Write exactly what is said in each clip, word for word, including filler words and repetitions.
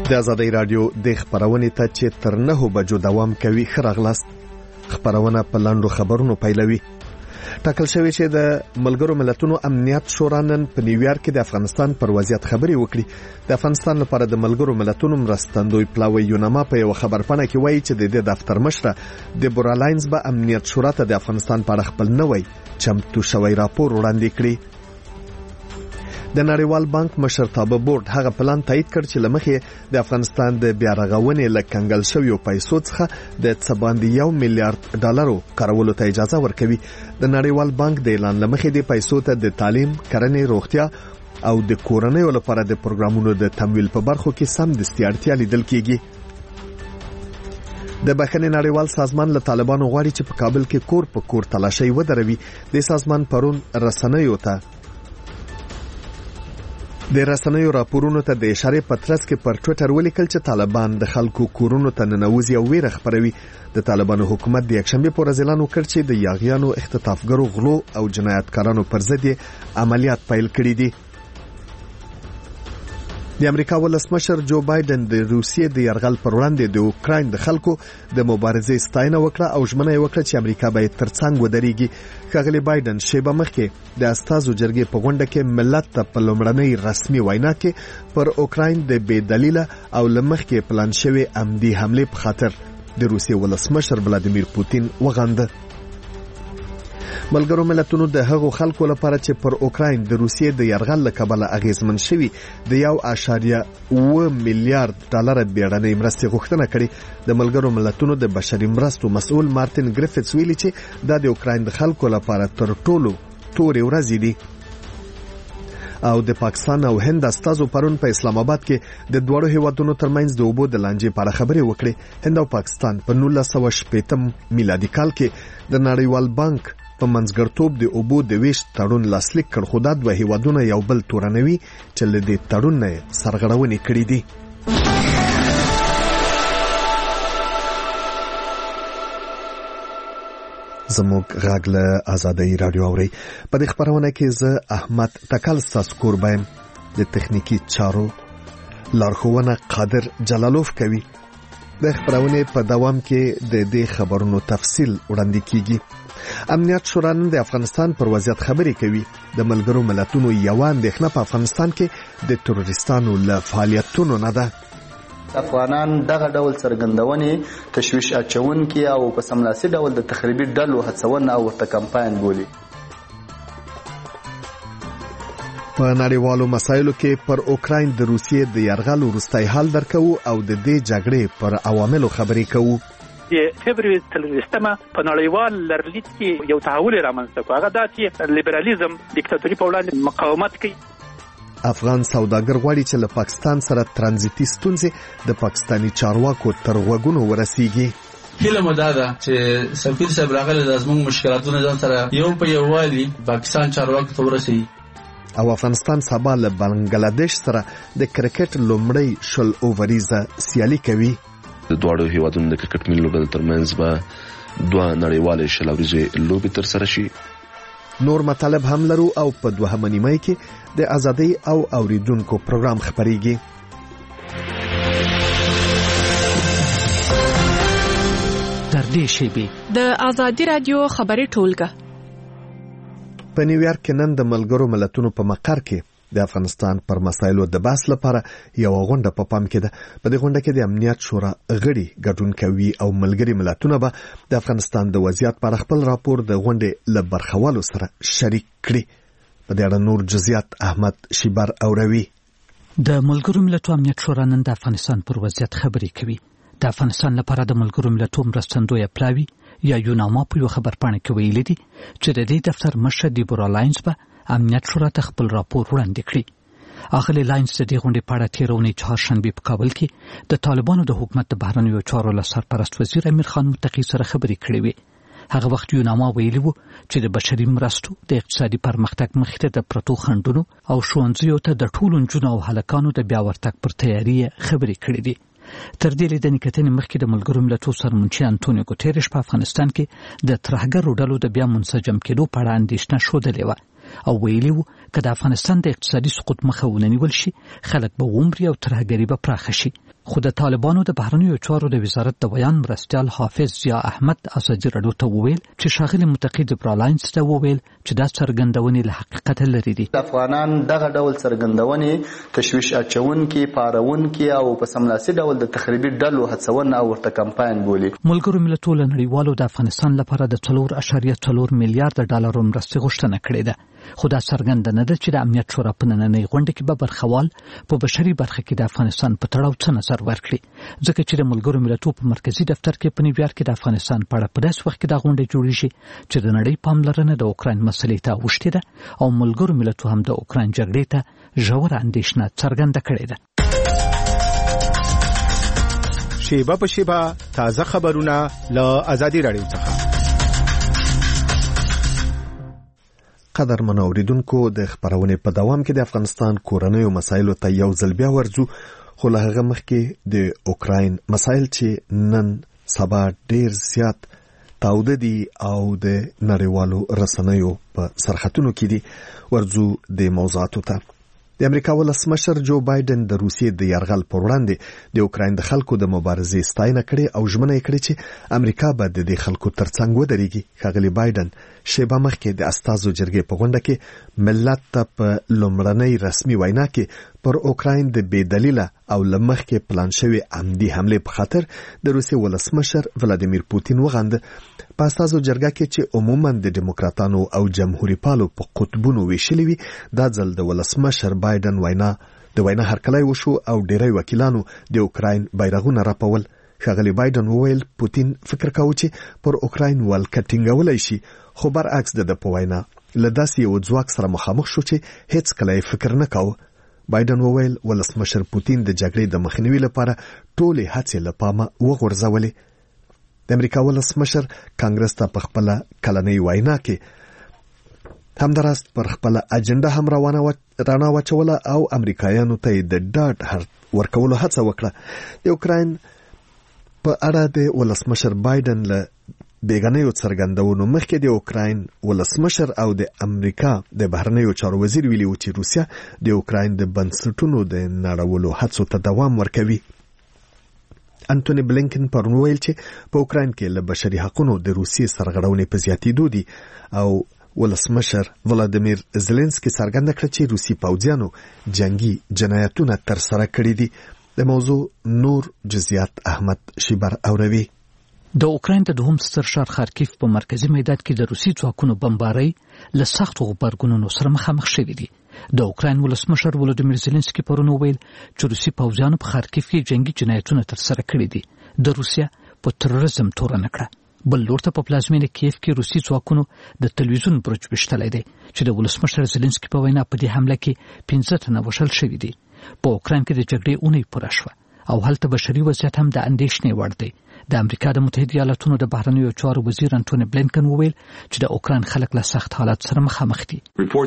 د آزادۍ رادیو د خبرونې ته چې تر نهو بجو دوام کوي ښه راغلاست. خبرونه په لاندو خبرونو پیلوي. ټاکل شوی چې د ملګرو ملتونو امنیت شورا نن په نیویارک کې د افغانستان پر وضعیت خبرې وکړي. د افغانستان لپاره د ملګرو ملتونو مرستندوی پلاوی یوناما په یو خبرپاڼه کې وایي چې د دې دفتر مشره دیبورا لاینز به امنیت شورا ته د افغانستان په اړه خپل نوی چمتو شوی راپور وړاندې کړي. د نړیوال بانک مشرتابه بورډ هغه پلان تایید کړ چې لمخې د افغانستان د بیا رغونې له کنګل شویو پیسو څخه د څه باندې یو میلیارډ ډالرو کارولو ته اجازه ورکوي. د نړیوال بانک د اعلان لمخې د پیسو ته د تعلیم، کرنې، روغتیا او د کورنیو لپاره د پروګرامونو د تمویل په برخو کې سم دستي اړتیا لیدل کیږي. د بخښنې نړیوال سازمان له طالبانو غواړي چې په کابل کې کور په کور تلاشي ودروي. د سازمان پرون رسنیو ته د رسنیو راپورونو ته د اشاره پترس کې پر ټوئیټر ولیکل چې طالبان د خلکو کورونو ته ننوځي او ویره خپروي. د طالبانو حکومت د یکشنبه پر ورځ اعلان وکړ چې د یاغیانو، اختطافګرو، غلو او جنایتکارانو پر ضد عملیات پیل کړي دي. د امریکا ولسمشر جو بایدن د روسیې د یرغل پر وړاندې د اوکراین د خلکو د مبارزې ستاینه وکړه او ژمنه وکړه چې امریکا باید ترڅنګ ودرېږي. ښاغلی بایدن شیبه مخکې د استازو جرګې په غونډه کې ملت ته په لومړنۍ رسمي وینا کې پر اوکراین د بې دلیله او لمخکې پلان شوی عمدي حمله په خاطر د روسیې ولسمشر ولادیمیر پوتین وغنده. ملګرو ملتونو د هغو خلکو لپاره چې پر اوکراین د روسیې د یرغل له کبله اغیزمن شوي د یو اشاریه اوه میلیارډ ډالر بیړنۍ مرستې غوښتنه کړې. د ملګرو ملتونو د بشري مرستو مسؤل مارټین ګریفټس ویلي چې دا د اوکراین د خلکو لپاره تر ټولو تورې ورځې دي. او د پاکستان او هند استازو پرون په اسلام آباد کې د دوړو هیوادونو ترمنځ د اوبو د لانجې په اړه خبرې وکړې. هند او پاکستان په نولس سوه شپږم میلادي کال کې د نړیوال بانک په منځګړتوب د اوبو د ویش تړون لاسلیک کړ، خو دا دوه هیوادونه یو بل تورنوي چې له دې تړون نه سرغړونې کړې دي. زموږ غږ له آزادۍ رادیو اوري. په دې خبرونه کې زه احمد تکل ستاسو قربان. د تخنیکی چارو لارښوونه قادر جلالوف کوي. د خبرونه په دوام کې د دې خبرونو تفصیل وړاندې کیږي. امنیت شورا نن د افغانستان پر وضعیت خبرې کوي. د ملګرو ملتونو یو اندېښنه په افغانستان کې د تروریستانو له فعالیتونو نه ده. افغانان دغه ډول څرګندونې تشویش اچونکي او په سملاسي ډول د تخریبي ډلو هڅونه او ورته کمپاین بولي. په نړیوالو مسایلو کې پر اوکراین د روسیې د یرغل وروستی حال درکو او د دې جګړې پر عواملو خبرې کوو. د فبروري څلورویشتمه په نړیوال لرلید کې یو تحول رامنځته کړ. هغه دا چې لیبرالیزم دیکتاتوري په وړاندې مقاومت کوي. افغان سوداګر غواړي چې له پاکستان سره ترانزیتي ستونزې د پاکستانی چارواکو تر غوږونو ورسیږي. هیله مو دا ده چې سفیر صاحب راغلی د زموږ مشکلاتونه ځان سره یو په یو والی پاکستان چارواکو ته ورسیږي. او افغانستان سبا له بنگلاديش سره د کرکټ لومړی شل اووریزه سیالي کوي. د دواړو هیوادونو د کرکټ ملي لوبډلو ترمنځ به دوه نړیوالې شل اوریزې لوبې ترسره شي. نور مطالب هم لرو او په دوهمه نیمه کې د آزادۍ او اوریدونکو پروګرام خبريږي. تر دې شی د آزادۍ رادیو خبري ټولګه په نیویارک کې نن د ملګرو ملتونو په مقر کې د افغانستان پر مسایلو د بحث لپاره یو غونډه په پام کې ده. په دې غونډه کې د امنیت شورا غړي ګډون کوي او ملګري ملتونه به د افغانستان د وضعیت پر خپل راپور د غونډې له برخوالو سره شریک کړي. په دې اړه نور جزئیات احمد شیبر اوروي. د ملګرو ملتونو امنیت شورا نن د افغانستان پر وضعیت خبرې کوي. د افغانستان لپاره د ملګرو ملتونو مرستندوی پلاوی یا یوناما په یو خبرپاڼه کې ویلي دي چې د دې دفتر مشر دیبورا لاینز به امنیت شورا ته خپل راپور وړاندې کړي. اغلی لاینز د دې غونډې په اړه تېره اونۍ چهارشنبې په کابل کې د طالبانو د حکومت د بهرنیو چارو له سرپرست وزیر امیر خان متقي سره خبرې کړې وې. هغه وخت یوناما ویلي وو چې د بشري مرستو د اقتصادي پرمختګ مخې ته د پرتو خنډونو او ښوونځیو ته د ټولو نجونو او هلکانو د بیا ورتګ پر تیاري خبرې کړې دي. تر دې لیدنې کتنې مخکې د ملګرو ملتونو سرمنشي انټونیو ګوتيريش په افغانستان کې د ترهګرو ډلو د بیا منسجم کېدو په اړه اندېښنه ښودلې وه او ویلي وو که د افغانستان د اقتصادي سقوط مخه ونیول شي خلک به ومري او ترهګري به پراخه شي. خو د طالبانو د بهرنیو چارو د وزارت د بیان مرستیال حافظ ضیا احمد ازادي راډیو ته وویل چې ښاغلي متقي جبرالینس ته وویل چې دا څرګندونې له حقیقت لري دي. افغانان دغه ډول څرګندونې تشویش اچونکي، پارونکي او په سملاسي ډول د تخریبي ډلو هڅونه او ورته کمپاین بولي. ملګرو ملتونو نړیوالو د افغانستان لپاره د څلور اعشاریه څلور میلیارډ ډالرو مرستې غوښتنه کړې ده. خو دا څرګنده نه ده چې د امنیت شورا په نننۍ غونډه کې به برخوال په بشري برخه کې د افغانستان په تړاو څه نظر ورکړي، ځکه چې د ملګرو ملتونو په مرکزی دفتر کې په نیویارک کې د افغانستان په اړه په داسې وخت کې دا غونډه جوړیږي چې د نړۍ پاملرنه د اوکراین مسلې ته اوښتې ده او ملګرو ملتونو هم د اوکراین جګړې ته ژوره اندېښنه څرګنده کړې ده. شیبه په شیبه تازه خبرونه له ازادي راډیو څخه. قدرمن اوریدونکو، د خبرونې په دوام کې د افغانستان کورنیو مسایلو ته یو ځل بیا ورځو، خو له هغه مخکې د اوکراین مسایل چې نن سبا ډیر زیات تاوده دي او د نړیوالو رسنیو په سرخطونو کې دي، ورځو د موضوعاتو ته. د امریکا ولسمشر جو بایدن د روسیې د یرغل پر وړاندې د اوکراین د خلکو د مبارزې ستاینه کړې او ژمنه یې کړې چې امریکا به د دې خلکو ترڅنګ ودرېږي. ښاغلي بایدن شیبه مخکې د استازو جرګې په غونډه کې ملت ته په لومړنۍ رسمي وینا کې پر اوکراین د بې دلیله او لمخکې پلان شوی عمدي حملې په خاطر د روسیې ولسمشر ولادیمیر پوتین وغنده. په استازو جرګه کې چې عموما د ډیموکراتانو او جمهوریت پالو په قطبونو ویشلې وي، دا ځل د ولسمشر بایدن وینا د وینا هرکلی وشو او ډیری وکیلانو د اوکراین بیرغونه راپول. ښاغلي بایدن وویل پوتین فکر کاوه چې پر اوکراین ولکه ټینګولی شي، خو برعکس د ده په وینا له داسې یو ځواک سره مخامخ شو چې هیڅ کله یې فکر نه کاوه. بایدن وویل ولسمشر پوتین د جګړې د مخنیوي لپاره ټولې هڅې له پامه وغورځولې. د امریکا ولسمشر کانګرس ته په خپله کلنۍ وینا کې همداراز پر خپله اجنډا هم رڼا واچوله او امریکایانو ته یې د ډاډ ورکولو هڅه وکړه. د اوکراین په اړه د ولسمشر بایدن له بیګنیو څرګندونو مخکې د اوکراین ولسمشر او د امریکا د بهرنیو چارو وزیر ویلي و چې روسیه د اوکراین د بنسټونو د نړولو هڅو ته دوام ورکوي. انټونی بلینکن پرون ویل چې په اوکراین کې له بشري حقوقو د روسیې سرغړونې په زیاتېدو دي او ولسمشر ولادیمیر زيلنسکي څرګنده کړه چې روسي پوځیانو جنگي جنایتونه ترسره کړي دي. د موضوع نور جزئیات احمد شیبر اوروي. د اوکراین د دوهم ستر ښار خارکیف په مرکزی میدان کې د روسي ځواکونو بمبارۍ له سختو غبرګونونو سره مخامخ شوي دي. د اوکراین ولسمشر ولادیمیر زيلنسکي پرون ویل چې روسي پوځیانو په خارکیف کې جنگي جنایتونه ترسره کړي دي. د روسیا په تروریزم تورنه کړه. بل لور ته په پلازمینه کیف کې روسي ځواکونو د تلویزیون برج وشتلې دي چې د ولسمشر زيلنسکي په وینا په دې حمله کې پنځه تنه وشل شوي دي. په اوکراین کې د جګړې اونۍ پوره شوه او هلته بشري وضعیت هم د اندېښنې وړ دی. د امریکا د متحده ایالاتونو د بهرنیو چارو وزیر انټونی بلینکن وویل چې د اوکراین خلک له سخت حالات سره مخامخ دي.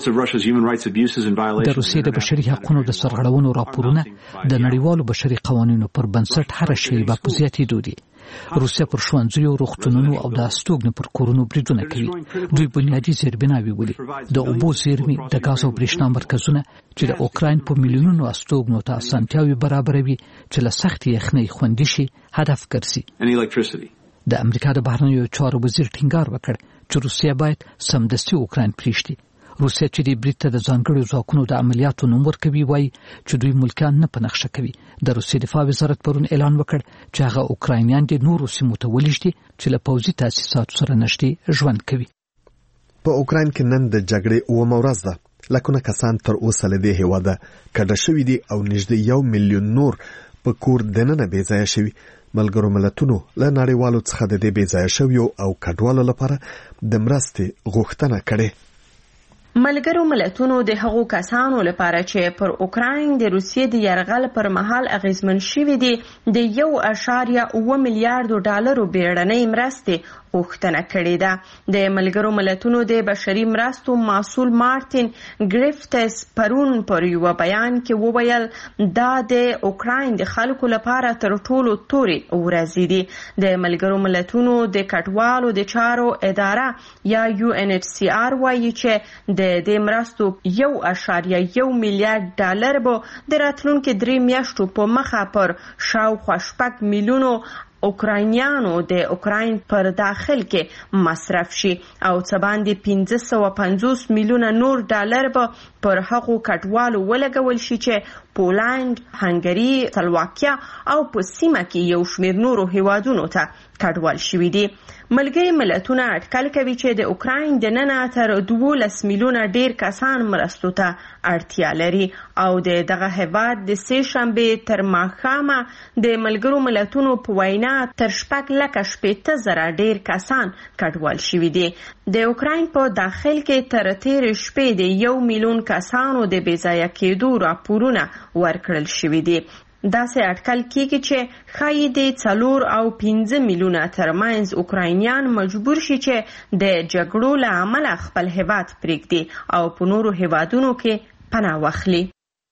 د روسیې د بشري حقوقو د سرغړونو راپورونه د نړیوالو بشري قوانینو پر بنسټ هر شیبه په زیاتېدو دي. روسیا پر ښوونځیو، روغتونونو او د استوګنې پر کورونو بریدونه کوي. دوی بنیادي زیربناوې ولي، د اوبو زیرمې، د ګاز او برېښنا مرکزونه چې د اوکراین په میلیونونو استوګنو ته اسانتیاوې برابروي چې له سختې یخنۍ خوندي شي هدف ګرځي. د امریکا د بهرنیو چارو وزیر ټینګار وکړ چې روسیا باید سمدستي اوکراین پریږدي. روسیا چې د برید ته د ځانګړو ځواکونو د عملیاتو نوم ورکوي وایي چې دوی ملکیان نه په نقشه کوي. د روسیې دفاع وزارت پرون اعلان وکړ چې هغه اوکراینیان د نورو سیمو ته ولېږدي چې له پوځي تاسیساتو سره نږدې ژوند کوي. په اوکراین کې نن د جګړې اومه ورځ ده. لکونه کسان تر اوسه له دې هېواده کډه شوي دي او نږدې یو میلیون نور په کور دننه بې ځایه شوي. ملګرو ملتونو له نړیوالو څخه د دې بې ځایه شویو او کډوالو لپاره د مرستې غوښتنه کړې. ملګرو ملتونو د هغو کسانو لپاره چې پر اوکراین د روسیې د یرغل پر مهال اغیزمن شوي دي د یو اعشاریه اوه میلیارډ ډالرو بیړنۍ مرستې غوښتنه کړې ده. د ملګرو ملتونو د بشري مرستو مسؤل مارټین ګریفتس پرون پر یو بیان کې وویل دا د اوکراین د خلکو لپاره تر ټولو تورې ورځې دي. د ملګرو ملتونو د کډوالو د چارو اداره یا یو ان ایچ سی آر وایي چې د د دې مرستو یو اشاریه یو میلیارډ ډالر به د راتلونکو درې میاشتو په مخه پر شاوخوا شپږ میلیونو اوکراینیانو د اوکراین پر داخل کې مصرف شي او څه باندې پنځه سوه پنځوس میلیونه نور ډالر به پر هغو کډوالو ولګول شي چې پولند، هنګري، سلواکیا او په سیمه کې یو شمېر نورو هیوادونو ته کډوال شوي دي. ملګري ملتونه اټکل کوي چې د اوکراین د ننه تر دولس میلیونه ډیر کسان مرستو ته اړتیا لري او د دغه هیواد د سې شنبې تر ماښامه د ملګرو ملتونو په وینا تر شپږ لکه شپېته زره ډیر کسان کډوال شوي دي. د اوکراین په داخل کې تر تېرې شپې د یو میلیون کسانو د بېځایه کېدو راپورونه ورکړل شوي دي. داسې اټکل کېږي چې ښایي د څلور او پنځه میلیونه ترمنځ اوکراینیان مجبور شي چې د جګړو له امله خپل هیواد پرېږدي او په نورو هیوادونو کې پناه واخلي.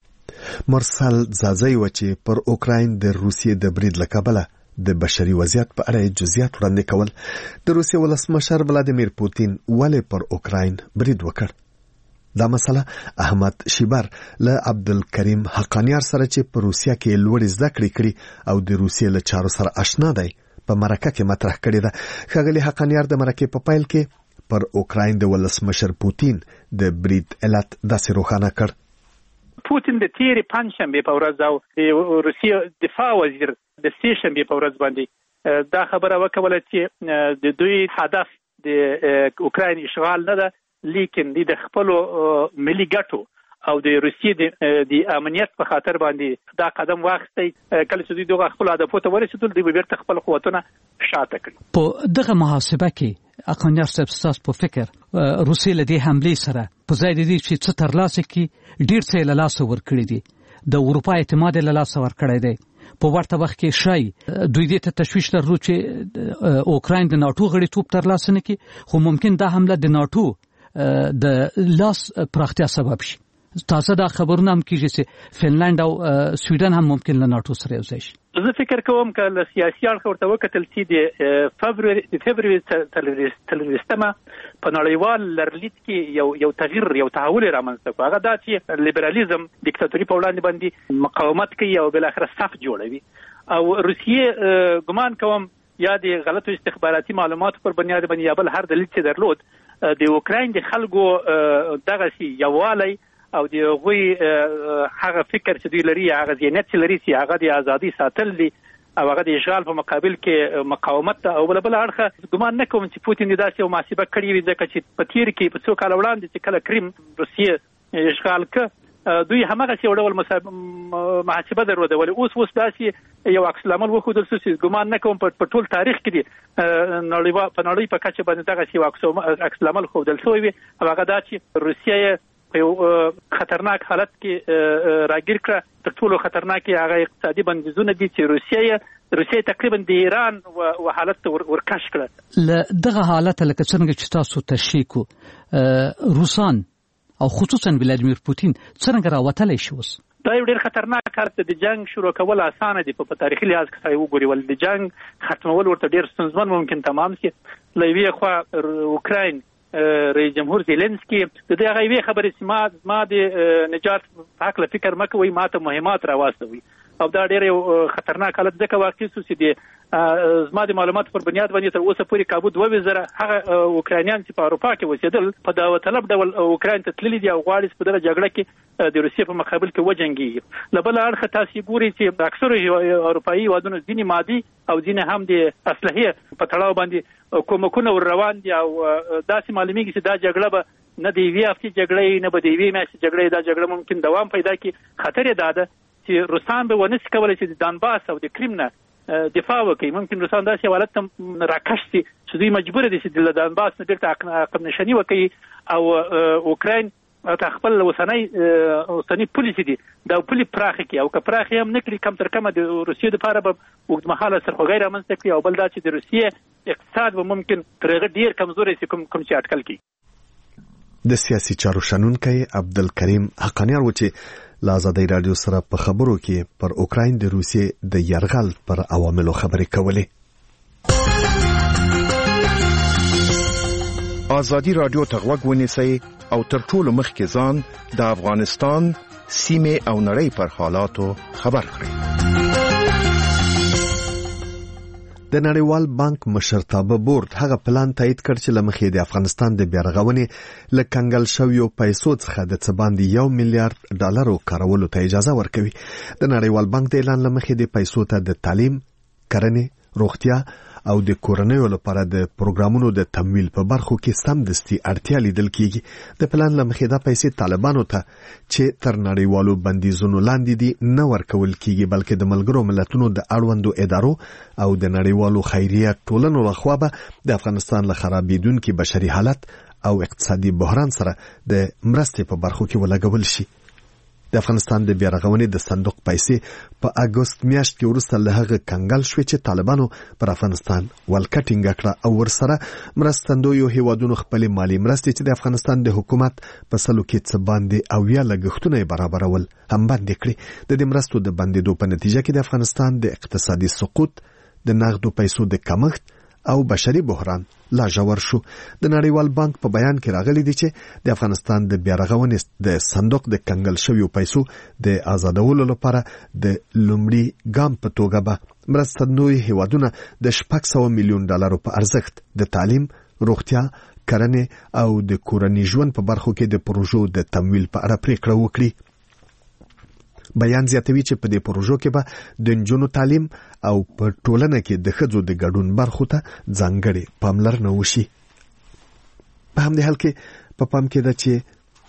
مرسل زازی و چې پر اوکراین د روسیې د برید له کبله د بشري وضعیت په اړه جزئیات وړاندې کول. د روسیې ولسمشر ولادیمیر پوتین ولې پر اوکراین برید وکړ؟ دا مسله احمد شیبر له عبدالکریم حقانیار سره چې په روسیه کې لوړې زده کړې کړي او د روسیې له چارو سره آشنا دی په مرکه کې مطرح کړې ده. ښاغلي حقانیار د مرکې په پیل کې پر اوکراین د ولسمشر پوتین د برید علت داسې روښانه کړ. پوتین د تیرې پنجشنبې په ورځ او د روسیې دفاع وزیر د سې شنبې په ورځ باندې دا خبره وکوله چې د دوی هدف د اوکراین اشغال نه ده، لیکن د خپل ملي ګټو او د روسیې د امنیت په خاطر باندې دا قدم واخیستی. کله چې دوی دغه خپل هدفو ته ورسېدل دوی به بیرته خپل قوتونه شاته کړي. په دغه محاسبه کې اقنیار صاحب ستاسو په فکر روسیې له دې حملې سره په ځای د دې چې څه ترلاسه کړي ډېر څه یې له لاسه ورکړي دي، د اروپا اعتماد یې له لاسه ورکړی دی. په ورته وخت کې شاید دوی دې ته تشویش لرلو چې اوکراین د ناټو غړیتوب ترلاسه نه کړي، خو ممکن دا حمله د ناټو د لاس پراختیا سبب شي. تاسو دا خبرونه هم کیږي چې فنلند او سویډن هم ممکن له ناټو سره یوځای شي. زه فکر کوم چې له سیاسي اړخه ورته وکتل چې د فبروري د فبروري څلوېښتمه په نړیوال لرلید کې یو یو تغییر یو تحول رامنځته کړ. هغه دا چې لیبرالیزم دیکتاتوري په وړاندې باندې مقاومت کوي او بل اخر صف جوړوي او روسیې ګمان کوم یا د غلطو استخباراتي معلوماتو پر بنیاد باندې یا بل هر دلیل چې درلود د اوکراین د خلکو دغه سي یووالی او د هغوی هغه فکر چې دوی لري هغه ذهنیت چې لري چې هغه د ازادي ساتل دي او هغه د اشغال په مقابل کې مقاومت او بل بل اړخه ګمان نه کوم چې پوتین داسې یو محاسبه کړې وي ځکه چې په تیر کې په څو کال وړاندې چې کله کریم روسیې اشغال ک دوی همغه څه ډول محاسبه درلوده، ولې اوس اوس داسې یو عکس العمل وښودل شو چې ګمان نه کوم په ټول تاریخ کې دی نړۍ په نړۍ په کچه باندې دغه یو عکس العمل ښودل شوی وي او هغه دا چې روسیه په یو خطرناک حالت کې راګیر کړه. تر ټولو خطرناک هغه اقتصادي بندیزونه دي چې روسیه روسیه تقریبا د ایران و حالت ورکش کړه. له دغه حالت لکه څنګه چې تاسو تشریح کو روسان او خصوصا ولادیمیر پوتین څنګه راوتلی شي؟ اوس دا یو ډېر خطرناک کار دی. د جنگ شروع کول اسانه دي په تاریخي لحاظ کې سړی وګوري، ولې د جنگ ختمول ورته ډېر ستونزمن ممکن تمام شي. له یوې خوا اوکراین رئیس جمهور زیلنسکي د دې هغه یوې خبرې چې ما ما د نجات په هکله فکر مه کوئ، ما ته مهمات راواستوئ او دا ډېر یو خطرناک حالت ځکه واقع شو چې د زما د معلوماتو پر بنیاد باندې تر اوسه پورې کابو دوه زره هغه اوکراینیان چې په اروپا کې اوسېدل په داوطلب ډول اوکراین ته تللي دي او غواړي چې په دغه جګړه کې د روسیې په مقابل کې وجنګېږي. له بله اړخه تاسې ګورئ چې اکثرو اروپایي هېوادونو ځینې مادي او ځینې هم د اسلحې په تړاو باندې کومکونه ور روان دي او داسې معلومیږي چې دا جګړه به نه د یوې هفتې جګړه نه به د یوې میاشتې جګړه دا جګړه ممکن دوام پیدا کړي. خطر یې دا ده چې روسان به ونه شي کولی چې د دانباس او د کریم نه دفاع وکړي. ممکن روسان داسې حالت ته راکش شي چې دوی مجبور دي چې د دانباس نه بیرته عقب نشاني وکړي او اوکراین ته خپل اوسنۍ اوسنۍ پولیسي دي دا پولي پراخه کړي او که پراخه هم نه کړي کم تر کمه د روسیې دپاره به اوږدمهاله سرخوږی رامنځته کړي او بل دا چې د روسیې اقتصاد به ممکن تر هغه ډېر کمزوری شي کوم کوم چې اټکل کړي. د سیاسي چارو شنونکی عبدالکریم حقانیار و چې له ازادۍ راډیو سره په خبرو کې پر اوکراین د روسیې د یرغل پر عواملو خبرې کولې. ازادي رادیو ته غوږ ونیسئ او تر ټولو مخکې ځان د افغانستان سیمه او نړۍ پر حالاتو خبر کړئ. د نړیوال بانک مشرتابه بورډ هغه پلان تایید کړ چې لمخې د افغانستان د بیارغونې ل کنګل شویو پیسو څخه د څه باندې یو میلیارډ ډالرو کارولو ته اجازه ورکوي. د نړیوال بانک د اعلان لمخې د پیسو ته د تعلیم، کرنې، روغتیا او د کورنیو لپاره د پروګرامونو د تمویل په برخو کې سمدستي اړتیا لیدل کیږي. د پلان لمخې دا پیسې طالبانو ته چې تر نړیوالو بندیزونو لاندې دي نه ورکول کیږي، بلکې د ملګرو ملتونو د اړوندو ادارو او د نړیوالو خیریه ټولنو لخوا به د افغانستان له خرابېدونکي بشري حالت او اقتصادي بحران سره د مرستې په برخو کې ولګول شي. د افغانستان د بیارغونې د صندوق پیسې په اګوست میاشت کې وروسته له هغه کنګل شوې چې طالبانو پر افغانستان ولکټینګ کړه او ورسره مرستندویو هیوادونو خپل مالی مرستې چې د افغانستان د حکومت په سلو کې څه باندې او یا لګښتونه برابرول هم باندې کړی. د دې مرستو د بندیدو په نتیجه کې د افغانستان د اقتصادي سقوط، د نغدو پیسو د کمښت او بشري بحران لا ژور شو. د نړیوال بانک په بیان کې راغلي دي چې د افغانستان د بیارغونې د صندوق د کنګل شویو پیسو د آزادولو لپاره د لومړي ګام په توګه به مرستندوی هیوادونه د شپږ سوه میلیون ډالرو په ارزښت د تعلیم، روغتیا، کرنې او د کورني ژوند په برخو کې د پروژو د تمویل په اړه پریکړه وکړي. بیان زیاتوي چې په دې پروژو کې به د نجونو تعلیم او په ټولنه کې د ښځو د ګډون برخو ته ځانګړې پاملرنه وشي. په همدې حال کې په پام کې ده چې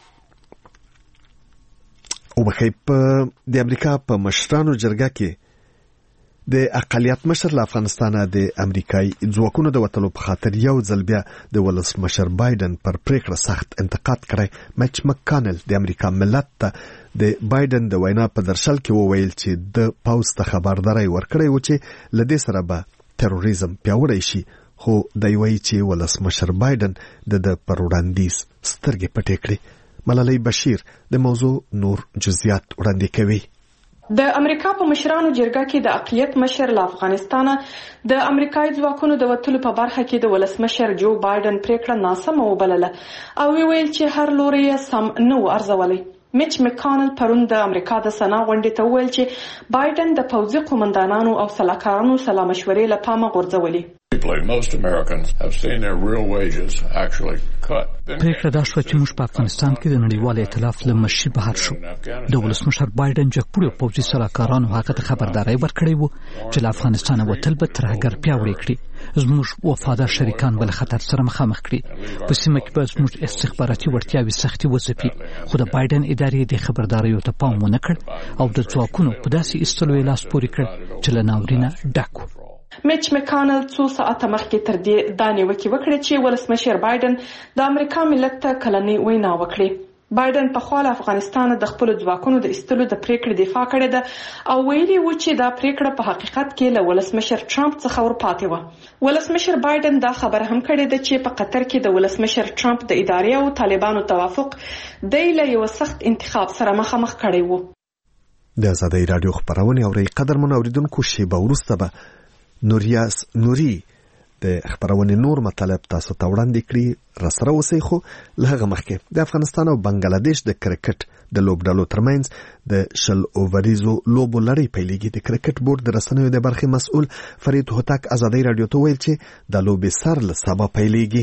او بخې په د امریکا په مشرانو جرګه کې د اقلیت مشر له افغانستانه د امریکایي ځواکونو د وتلو په خاطر یو ځل بیا د ولسمشر بایدن پر پریکړه سخت انتقاد کړی. مچ مکانل د امریکا ملت ته د بایدن د وینا په درشل کې وویل چې د پاوز ته خبرداري ورکړی و چې لدې سره به تروریزم پیاوړی شي، خو دی وایي چې ولسمشر بایدن د د پر وړاندیز سترګې پټې کړې. ملالۍ بشیر د موضوع نور جزئیات وړاندې کوي. د امریکا په مشرانو جرګه کې د اقلیت مشر له افغانستانه د امریکایي ځواکونو د وتلو په برخه کې د ولسمشر جو بایدن پریکړه ناسمه وبلله او ویل چې هر لوري یې سم نه و ارزولی. میچ مکانل پرون د امریکا د سنا غونډې ته وویل چې بایدن د پوځي قومندانانو او سلاکارانو سلا مشورې له پامه غورځولې. پریکړه دا شوه چې موږ په افغانستان کې د نړیوال ائتلاف له مشرۍ بهر شو. د ولسمشر بایدن جګپوړو پوځي سلاکارانو هغه ته خبرداری ورکړی و چې له افغانستانه وتل به ترهګر پیاوړی کړي، زموږ وفادار شریکان بل خطر سره مخامخ کړي، په سیمه کې به زموږ استخباراتي وړتیاوې سختي وځپي. خو د بایدن ادارې د خبرداریو ته پام ونه کړ او د ځواکونو په داسې ایستلو یې لاس پورې کړ چې له ناورینه ډک و. میچ مکانل څو ساعته مخکې تر دې دا نیوکې وکړې چې ولسمشر بایدن د امریکا ملت ته کلنۍ وینا وکړي. بایدن په خپل افغانستان د خپل ځواکونو د ایستلو د پریکړې دفاع کړې ده او ویلي و چې دا پریکړه په حقیقت کې له ولسمشر ټرمپ څخه ورپاتې و. ولسمشر بایدن دا خبره هم کړې ده چې په قطر کې د ولسمشر ټرمپ د ادارې او طالبانو توافق د له یو سخت انتخاب سره مخامخ کړی و. د آزادۍ رادیو خبرونه اوري قدرمن اوریدونکو شیبه وروسته به نوریاس نوري د خبرونه نور مطلب تاسو ته وړاندې کړي. راسره اوسئ. خو له هغه مخکې د افغانستان او بنگلاديش د کرکټ د لوبډالو ترمنځ د شل اووریزو لوبو لړۍ پیلېږي. د کرکټ بورډ د رسنیو د برخې مسؤل فرید هوتک آزادۍ رادیو ته ویل چې د لوبې سر له سبا پیلېږي.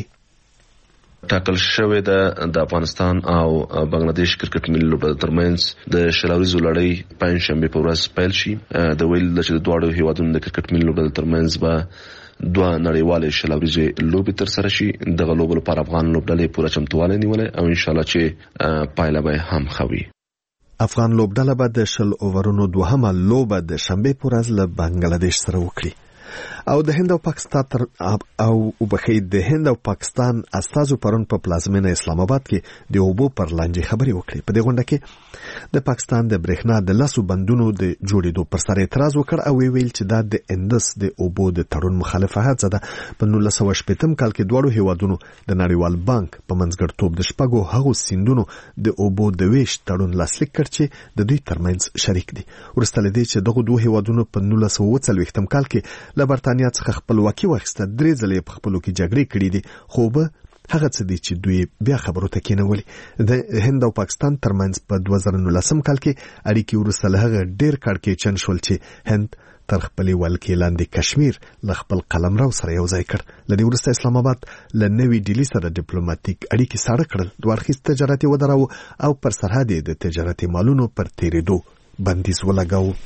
ټاکل شوې ده د افغانستان او بنگلاديش کرکټ ملي لوبډلو ترمنځ د شلاوریزو لړۍ پنځشنبه په ورځ پیل شي. د ویل چې د دواړو هیوادونو د کرکټ ملي لوبډلو ترمنځ به دوه نړیوالې شلاوریزې لوبې تر سره شي. دغه لوبو لپاره افغان لوبډلې پوره چمتووالی نیولې او ان شاء الله چې پایله به هم ښه وي. افغان لوبډله به د شل اوورونو دوهمه لوبه د شنبه په ورځ له بنگلاديش سره وکړي. او د هند او پاکستان تر او وبخې د هند او پاکستان استازو پرون په پلازمینه اسلام آباد کې د اوبو پر لانجې خبرې وکړې. په دې غونډه کې د پاکستان د برېښنا د لاسو بندونو د جوړېدو پر سر اعتراض وکړ او ویل چې دا د اندس د اوبو د تړون مخالفت زده. په نولس سوه شپږم کال کې دواړو هیوادونو د نړیوال بانک په منځګړیتوب د شپږو هغو سیندونو د اوبو د ویش تړون لاسلیک کړ چې د دوی ترمنځ شریک دي. وروسته له دې چې دغه دوه هیوادونو په نولس سوه اووه څلوېښتم کال کې له برتانیا څخه خپلواکي واخیسته، درې ځلې په خپلو کې جګړې کړې دي، خو به هغه څه دي چې دوی بیا خبرو ته کېنولي. د هند او پاکستان ترمنځ په دوه زره نولسم کال کې اړیکې وروسته له هغه ډېر کړکېچن شول چې هند تر خپلې ولکې لاندې کشمیر له خپل قلمرو سره یو ځای کړ. له دې وروسته اسلام آباد له نوې ډیلي سره ډیپلوماټیک اړیکې ساړه کړل، دوه اړخیز تجارت یې ودراوه او پر سرحد یې د تجارتي مالونو پر تېرېدو بندیز ولګاوه.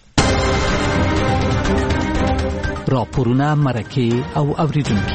راپورونه، مرکې او اوریدونکي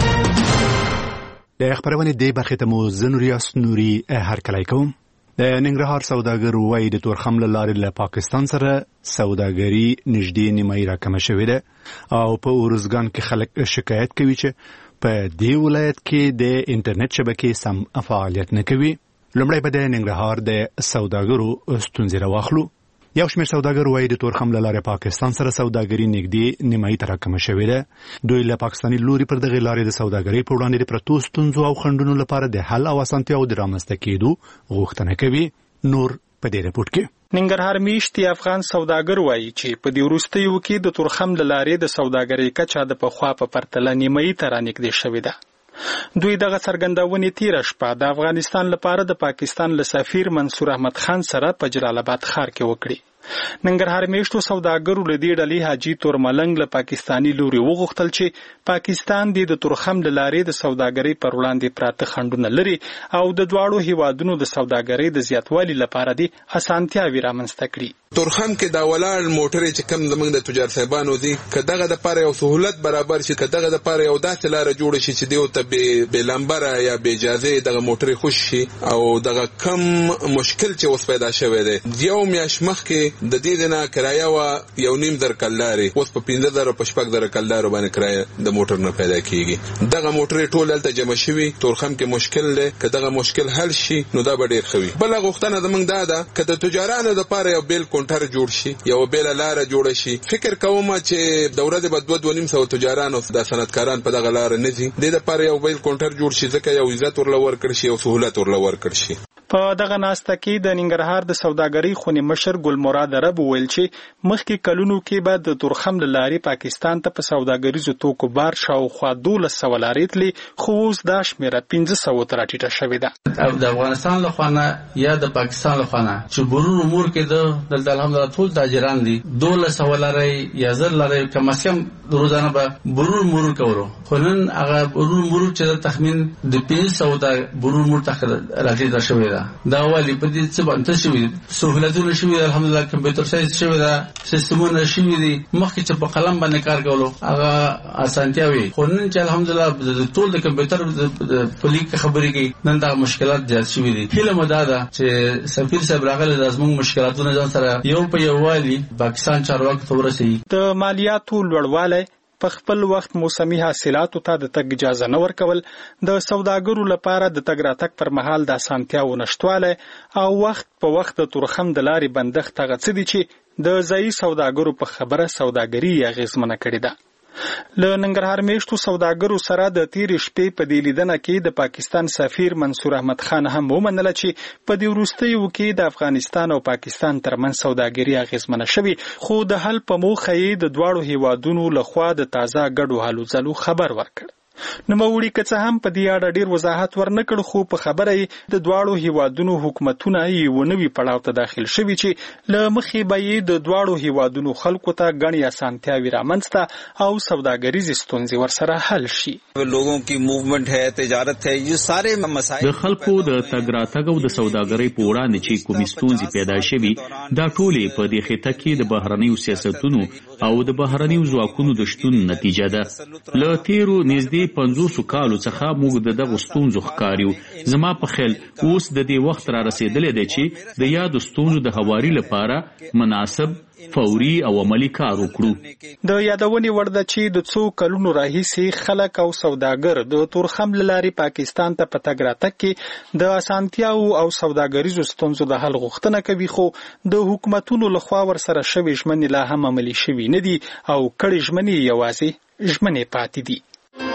د خبرونه دی برخه ته مو زنوریاس نوري هرکلی کوم. د ننګرهار سوداګر وایي د تورخم له لارې له پاکستان سره سوداګري نږدې نیمایي راکمه شوې ده او په اورزګان کې خلک شکایت کوي چې په دې ولایت کې د انټرنیټ شبکې سم فعالیت نه کوي. لومړی به د ننګرهار د سوداګرو ستونزې راواخلو. یو شمېر سوداګر وایي د تورخم له لارې پاکستان سره سوداګري نږدې نیمایي ته راکمه شوې ده. دوی له پاکستاني لوري پر دغې لارې د سوداګرۍ په وړاندې د پرتو ستونزو او خنډونو لپاره د حل او اسانتیاو د رامنځته کېدو غوښتنه کوي. نور په دې رپورټ کې ننګرهار میشتي افغان سوداګر وایي چې په دې وروستیو کې د تورخم له لارې د سوداګرۍ کچه د پخوا په پرتله نیمایي ته رانږدې شوې ده. دوی دغه څرګندونې تیره شپه د افغانستان لپاره د پاکستان له سفیر منصور احمد خان سره په جلال آباد ښار کې وکړي. ننګرهار میشتو سوداګرو له دې ډلې حاجي تورملنګ له پاکستاني لوري وغوښتل چې پاکستان د تورخم له لارې د سوداګرۍ پر وړاندې پراته خنډونه لري او د دواړو هیوادونو د سوداګرۍ د زیاتوالي لپاره د اسانتیاوي رامنځته کړي. تورخم کې دا ولاړ موټرې چې کم زمونږ د تجار صاحبانو دي که دغه د پاره یو سہولت برابر شي، که دغه د پاره یو داسې لاره جوړ شي چې دیو ته به لمبره یا به اجازه دغه موټرې خوش شي او دغه کم مشکل چې اوس پیدا شوی دی. یو میاش مخ کې د دې نه کرایه وا یو نیم در کلداري اوس په پنځه زره په شپږ زره کلدارو باندې کرایه د موټر نه پیدا کیږي. دغه موټرې ټول دلته جمع شوي. تورخم کې مشکل دی، که دغه مشکل حل شي نو دا به ډیر ښه وي. بل غوښتنه زمونږ دا ده که د تجارانو د پاره یو بیل کونټر جوړ شي، یو بیل لاره جوړ شي. فکر کوم چې د ورځې په دوه دوه نیم سو تجارانو د صنعتکاران په دغه لار نه ځي. د دې لپاره یو بیل کونټر جوړ شي ځکه یو عزت ورله ورکړ شي او سہولت ورله ورکړ شي. په دغه ناسته کې د ننګرهار د سوداګرۍ خونې مشر ګل مراد عرب ویل چې مخکې کلونو کې به د تورخم له لارې پاکستان ته په سوداګریزو توکو بار شاوخوا دولس سوه لارې تلې، خو اوس دا شمېره پنځه سوو ته راټیټه شوې ده. د افغانستان له خوا نه یا د پاکستان له خوا نه چې برور امور کې د دلته الحمدلله ټول تاجران دي، دولس سوه لارې یا زر لارې کم از کم روزانه به برور مرور کولو. خو نن هغه برور مرور چې تخمین د پنځه سوو ته برور مرور ته راټیټه شوې ده. دا والی په دې څه باندې شوي سہولتونه شوي، الحمدلله کمپیوټر ساينس شوي دا سیستمونه شوي دي. مخکې چې په قلم باندې کار کولو هغه اسانتیاوي، خو نن چې الحمدلله د ټول د کمپیوټر په لیک خبرې کوي نن دا مشکلات زیات شوي دي. هیله مو دا ده چې سفیر صاحب راغلی د زموږ مشکلاتونه ځان سره یو په یو والی پاکستان چارواکو ته ورسوي. د مالیاتو لوړوالی په خپل وخت موسمي حاصلاتو ته د تګ اجازه نه ورکول، د سوداګرو لپاره د تګ راتګ پر مهال د اسانتیاو نشتوالی او وخت په وخت د تورخم د لارې بندښت هغه څه دي چې د ځایي سوداګرو په خبره سوداګري اغېزمنه کړې ده. له ننګرهار میشتو سوداګرو سره د تیرې شپې په دې لیدنه کې د پاکستان سفیر منصور احمد خان هم ومنله چې په دې وروستیو کې د افغانستان او پاکستان ترمنځ سوداګري اغېزمنه شوې، خو د حل په موخه یې د دواړو هیوادونو لخوا د تازه ګډو هلو ځلو خبر ورکړ. نوموړي که څه هم په دې اړه ډیر وضاحت ورنکړ، خو په خبره یې د دواړو هیوادونو حکومتونه یو نوي پړاو ته داخل شوي چې له مخې به یې د دواړو هیوادونو خلکو ته ګڼې اسانتیاوې رامنځته او سوداګریزې ستونزې ورسره حل شي. لوگوں کی موومنٹ ہے، تجارت ہے، یہ سارے مسائل د خلکو د تګ راتګ او د سوداګرۍ په وړاندې چې کومې ستونزې پیدا شوي دا ټولې په دې خطه کې د بهرنیو سیاستونو او د بهرنیو ځواکونو د شتون نتیجه ده. له تیرو نږدې پنځوسو کالو څخه موږ د دغو ستونزو ښکار یو. زما په خیال اوس د دې وخت را رسېدلی دی چې د یادو ستونزو د هواري لپاره مناسب فوري او عملی کار وکړو. د یادونې وړ ده چې د څو کلونو راهیسې خلک او سوداګر د تورخم له لارې پاکستان ته په تګ راتګ کې د اسانتیاو او سوداګریزو ستونزو د حل غوښتنه کوي، خو د حکومتونو لخوا ورسره شوې ژمنې لا هم عملي شوي نه دي او کړې ژمنې یوازې ژمنې پاتې دي.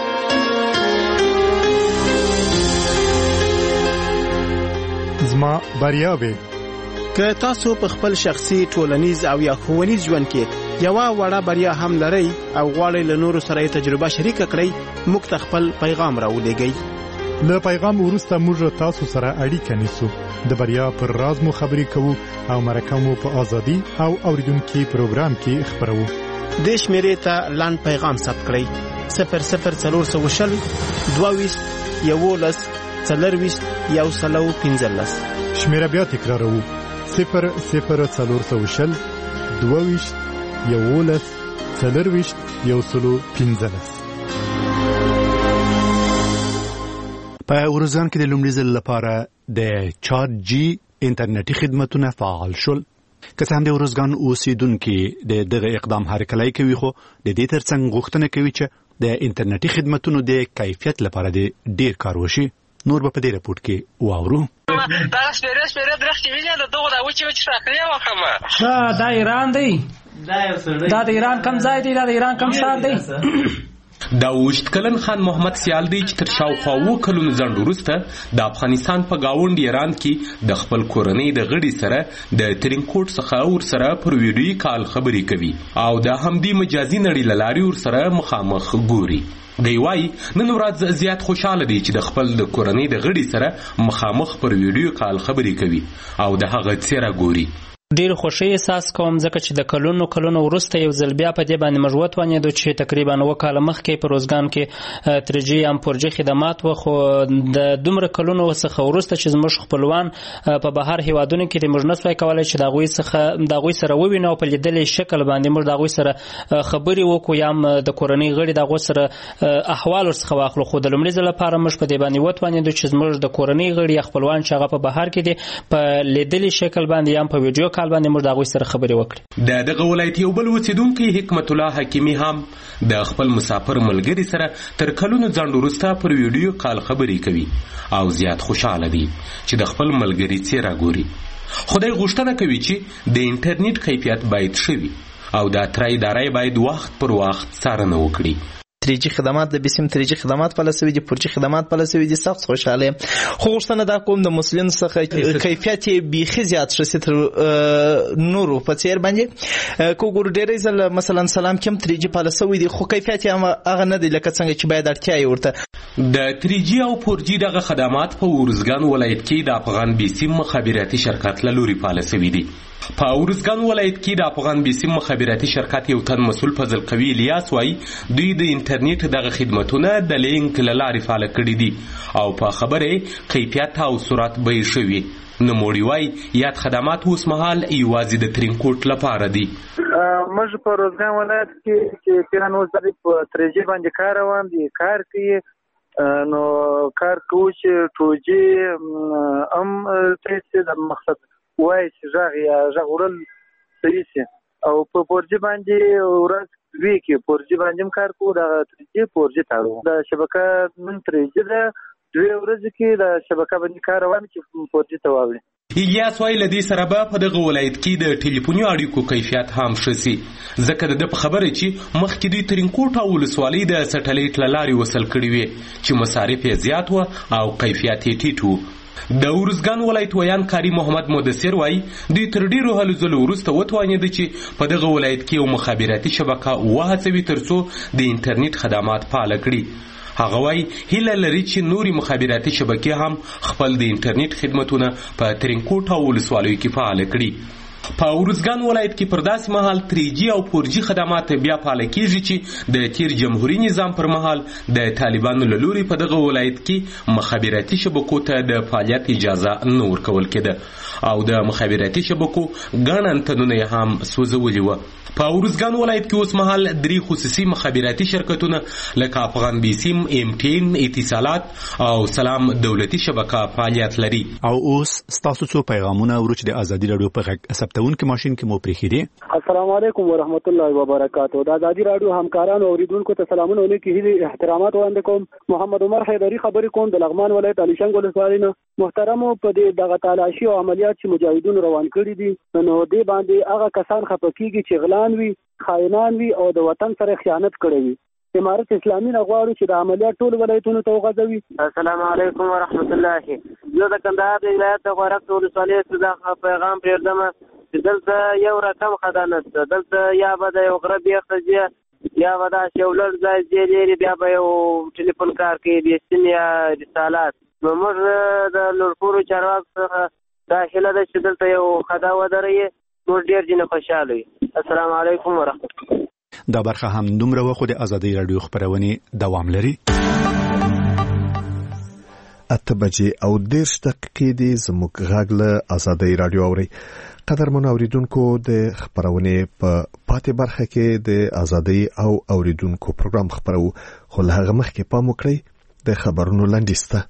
زما بریاوې که تاسو په خپل شخصي، ټولنیز او یا ښوونیز ژوند کې یوه وړه بریا هم لرئ او غواړئ له نورو سره یې تجربه شریکه کړئ، موږ ته خپل پیغام راولېږئ. له پیغام وروسته موږ تاسو سره اړیکه نیسو. د بریا پر راز مو خبرې کوو او مرکه مو په ازادي او اوریدونکو پروګرام کې خبرو. د شمیرې ته لاند پیغام ثبت کړئ صفر صفر څلور سوه شل دوه ویشت یولس څلرویشت یو سلو پنځلس. شمیره بیا تکراروو صفر صفر څلور سوه شل دوه ویشت یولس څلرویشت یو سلو پنځلس. په ارزګان کې د لومړي ځل لپاره د چات جی انټرنیټي خدماتونه فعال شول. که څه هم د ارزګان اوسیدونکو د دغه اقدام هرکلی کوي، خو د دې ترڅنګ غوښتنه کوي چې د انټرنیټي خدماتونو د کیفیت لپاره د ډیر کار وشي. نور به په دې رپورټ کې واورو. دا سپیره سپیره درختې ویني د دغه د وچې وچې ټاکلې وخمه ښه دا ایران دی، دا د ایران کم ځای دی، دا د ایران کم ښار دی. دا اوږد کلن خان محمد سیال دی چې تر شاوخوا اووه کلونو ځنډ وروسته د افغانستان په ګاونډ ایران کې د خپل کورنۍ د غړي سره د ترینکوټ څخه ورسره پر ویډیوي کال خبرې کوي او د همدې مجازي نړۍ له لارې ورسره مخامخ ګوري. دی وایي نن ورځ زیات خوشحاله دی چې د خپل د کورنۍ د غړي سره مخامخ پر ویډیو کال خبرې کوي او د هغه څیره ګوري. ډیر خوشی احساس کوم ځکه چې د کلونو کلونو وروسته یو ځل بیا په دې باندې موږ وتوانېدو چې تقریبا اووه کاله مخکې په روزګان کې تری جي ام فور جي خدمات و، خو د دومره کلونو څخه وروسته چې زموږ خپلوان په بهر هیوادونو کې د موږ نسوای کولای چې د هغوی څخه د هغوی سره ووینو او په لیدلې شکل باندې موږ د هغوی سره خبرې وکړو یا هم د کورنۍ غړي د هغوی سره احوال ورڅخه واخلو. خو د لومړي ځل لپاره موږ په دې باندې وتوانېدو چې زموږ د کورنۍ غړي یا خپلوان چې هغه په بهر کې دي په لیدلې شکل باندې یا هم په ویډیو کال باندې موږ د هغوی سره خبرې وکړي. د دغه ولایت یو بل اوسیدونکی حکمت الله حکیمي هم د خپل مسافر ملګري سره تر کلونو ځنډ وروسته پر ویډیو کال خبرې کوي او زیات خوشحاله دي چې د خپل ملګري څیره ګوري. خدای غوښتنه کوي چې د انټرنیټ کیفیت باید ښه وي او د اترا ادارې باید وخت پر وخت څارنه وکړي. تری جی خدمات د بیسیم تری جی خدمات په لاسوي دي، فور جی خدمات په لاسوي دي. سخت خوشاله خو غوښتنه دا کوم د مسلمان څخه کیفیت بیخي زیات شي تر نورو په څیر باندې کو ګور ډېرې ځل مثلا سلام کوم تری جی په لاسوي دي خو کیفیت هم هغه نه دی لکه څنګه چې باید اړتیا یې ورته. د تری جی او فور جی دغه خدمات په ورزګان ولایت کې د افغان بیسیم مخابراتي شرکت له لوري په لاسوي دي. په ورزګان ولایت کې د افغان بیسیم مخابراتي شرکت یو تن مسؤل فضل قوي الیاس وایي دوی د انټرنیټ دغه خدماتونه د لینک له لارې فعال کړي دي او په خبره کیفیت او سرعت به یې ښه وي. نوموړي وایي یاد خدمات اوس مهال یوازې د ترینکوټ لپاره دي. موږ په روزګان ولایت کې چې پیران اوس د تری جي باندې کار روان دي کار کوي نو کار کوي چې ټو جي ام څه د مقصد وای چې ژغ یا ژغ ورل صحیح شي او په فور جي باندې ورځ وی کې فور جي باندې کار کوو دا تری جي فور جي تاړو د شبکه من تری جي د دوی ورځ کې د شبکه باندې کار روان چې فور جي ته واوړي. الیاس وایي له دې سره به په دغه ولایت کې د ټلیفوني اړیکو کیفیت هم ښه سي ځکه د ده په خبره چې مخکې دوی ترینکوټ او ولسوالۍ د سټلایټ له لارې وصل کړي وي چې مصارف یې زیات وه او کیفیت یې ټیټ و. د ورزګان ولایت ویان کاری محمد مدثر وایي دوی تر ډیرو هلو ځلو وروسته وتوانېده چې په دغه ولایت کې یو مخابراتي شبکه وهڅوي ترڅو د انټرنیټ خدمات فعال کړي. هغه وایي هیله لري چې نوري مخابراتي شبکې هم خپل د انټرنیټ خدمتونه په ترینکوټ او ولسوالیو کې فعال کړي. په ورزګان ولایت کې پر داسې مهال تری جي او فور جي خدمات بیا فعال کیږي چې د تیر جمهوریت نظام پر مهال د طالبانو له لوري په دغه ولایت کې مخابراتي شبکو ته د فعالیت اجازه نه ورکول کېده او د مخابراتي شبکو ګڼ انتنونه یې هم سوځولي وه. په ورزګان ولایت کې اوس مهال درې خصوصي مخابراتي شرکتونه لکه افغان بیسیم، ایم ټین، اتصالات او سلام دولتي شبکه فعالیت لري. او اوس ستاسو څو پیغامونه ورچ د ازادي رادیو په غږ ثبتونکو ماشين کې مو پریخي دي. السلام علیکم ورحمت الله وبرکاتہ. د ازادي رادیو همکارانو او اوریدونکو ته سلامونه ونکي هلي احترامات وړاندې کوم. محمد عمر حیدری خبرې کوم د لغمان ولایت علي شنګ ولسوالۍ نه. محترمو په دې دغه تلاشي او عملیات چې مجاهدون روان کړي دي نو دې باندې هغه کسان خپکیږي چې غلان وي، خائنان وي او د وطن سره خیانت کړي وي. امارت اسلامي غواړي چې د عملیات ټول ولایتونو ته وغځوي. السلام علیکم ورحمت الله. زه د کندهار د ولایت د غورک ولسوالۍ څخه پیغام پرېږدم چې دلته یو رقم خدانت ده. دلته یا به د یو غره بیخته یا به داسې یو لږ ځای ځای لري بیا به یو ټلیفون کار کوي بیسین یا رسالات. نو موږ د لوړپوړو چارواکو څخه دا هیله ده چې دلته یو خدا ودروي، موږ ډېر ځینې خوشحاله وي. السلام علیکم ورحمت الله. دا برخه هم دومره وه خو د ازادۍ راډیو خپرونې دوام لري. اته بجې او دېرش دقیقې دي زموږ غږ له ازادۍ راډیو اورئ. قدرمنو اوریدونکو د خپرونې په پاتې برخه کې د ازادۍ او اوریدونکو پروګرام خپرو، خو له هغه مخکې پام وکړئ د خبرونو لنډیز ته.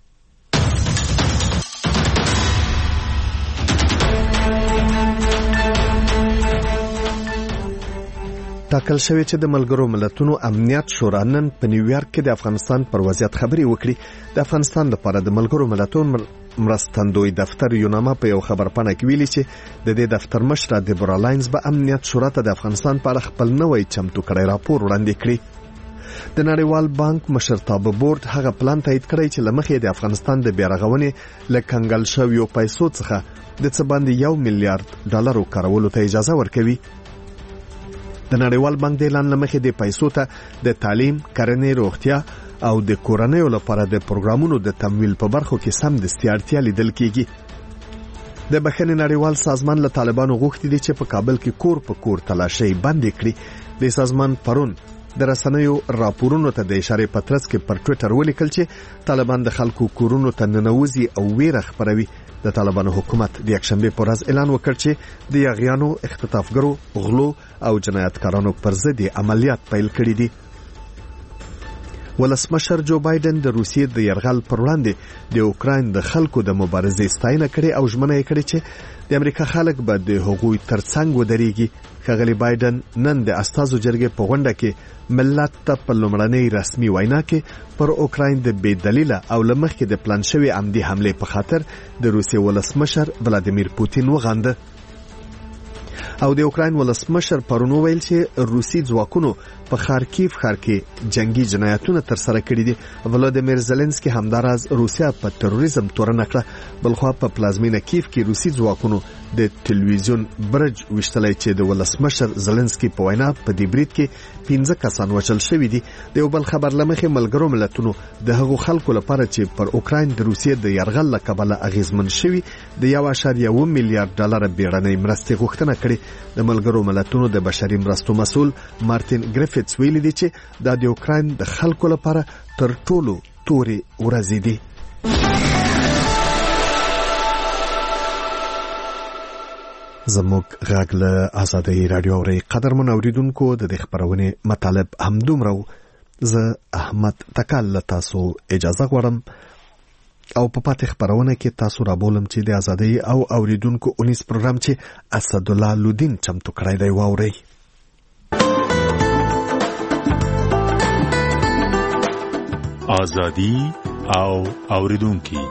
ټاکل شوی چې د ملګرو ملتونو امنیت شورا نن په نیویارک کې د افغانستان پر وضعیت خبرې وکړي. د افغانستان لپاره د ملګرو ملتونو مرستندوی دفتر یوناما په یو خبرپاڼه کې ویلي چې د دې دفتر مشر دیبورا لاینز به امنیت شورا ته د افغانستان په اړه خپل نوی چمتو کړی راپور وړاندې کړي. د نړیوال بانک مشرتابه بورډ هغه پلان تایید کړی چې له مخې د افغانستان د بیارغونې له کنګل شویو پیسو څخه د څه باندې یو میلیارډ ډالرو کارولو ته اجازه ورکوي. د نړیوال بانک د اعلان لمخې د پیسو ته د تعلیم، کرنې، روغتیا او د کورنیو لپاره د پروګرامونو د تمویل په برخو کې سمدستي اړتیا لیدل کیږي. د بخښنې نړیوال سازمان له طالبانو غوښتي دي چې په کابل کې کور په کور تلاشي بندي کړي. د سازمان پرون د رسنیو راپورونو ته د اشاره پترس کې پر ټوئیټر ولیکل چې طالبان د خلکو کورونو ته ننوځي او ویره خپروي. د طالبانو حکومت د یکشنبه په ورځ اعلان وکړ چې د یاغیانو، اختطافګرو، غلو او جنایتکارانو پر ضد عملیات پیل کړي دي. ولسمشر جو بایدن د روسیې د یرغل پر وړاندې د اوکراین د خلکو د مبارزې ستاینه کړې او ژمنه یې کړې چې د امریکا خلک به د هغوی ترڅنګ ودرېږي. ښاغلی بایدن نن د استازو جرګې په غونډه کې ملت ته په لومړنۍ رسمي وینا کې پر اوکراین د بې دلیله او له مخکې د پلان شوې عمدي حملې په خاطر د روسیې ولسمشر ولادیمیر پوتین وغانده. او د اوکراین ولسمشر پرون ویل چې روسي ځواکونو په خارکیف ښار کې جنگي جنایتونه ترسره کړي دي. ولادیمیر زيلنسکي همداراز روسیا په تروریزم تورنه کړه. بلخوا په پلازمینه کیف کې روسي ځواکونو د ټلویزیون برج وشتلای چې د ولسمشر زيلنسکي په وینا په دې برید کې پنځه کسان وژل شوي دي. د یو بل خبر لمخې ملګرو ملتونو د هغو خلکو لپاره چې پر اوکراین د روسیې د یرغل له کبله اغیزمن شوي د یو اعشاریه اووه میلیارډ ډالر بیړنۍ مرستې غوښتنه کړې. د ملګرو ملتونو د بشري مرستو مسؤل مارټین ګریفټس ویلي دی چې دا د اوکراین د خلکو لپاره تر ټولو تورې ورځې دي. زموږ غږ له ازادۍ راډیو اورئ. قدرمن اوریدونکو د دې خبرونې مطالب همدومره و. زه احمد تکل له تاسو اجازه غواړم او په پاتې خبرونه کې تاسو را بولم چې د ازادۍ او اوریدونکو اونیس پروګرام چې اسدالله لودین چمتو کړی دی واورئ. ازادي او اوریدونکو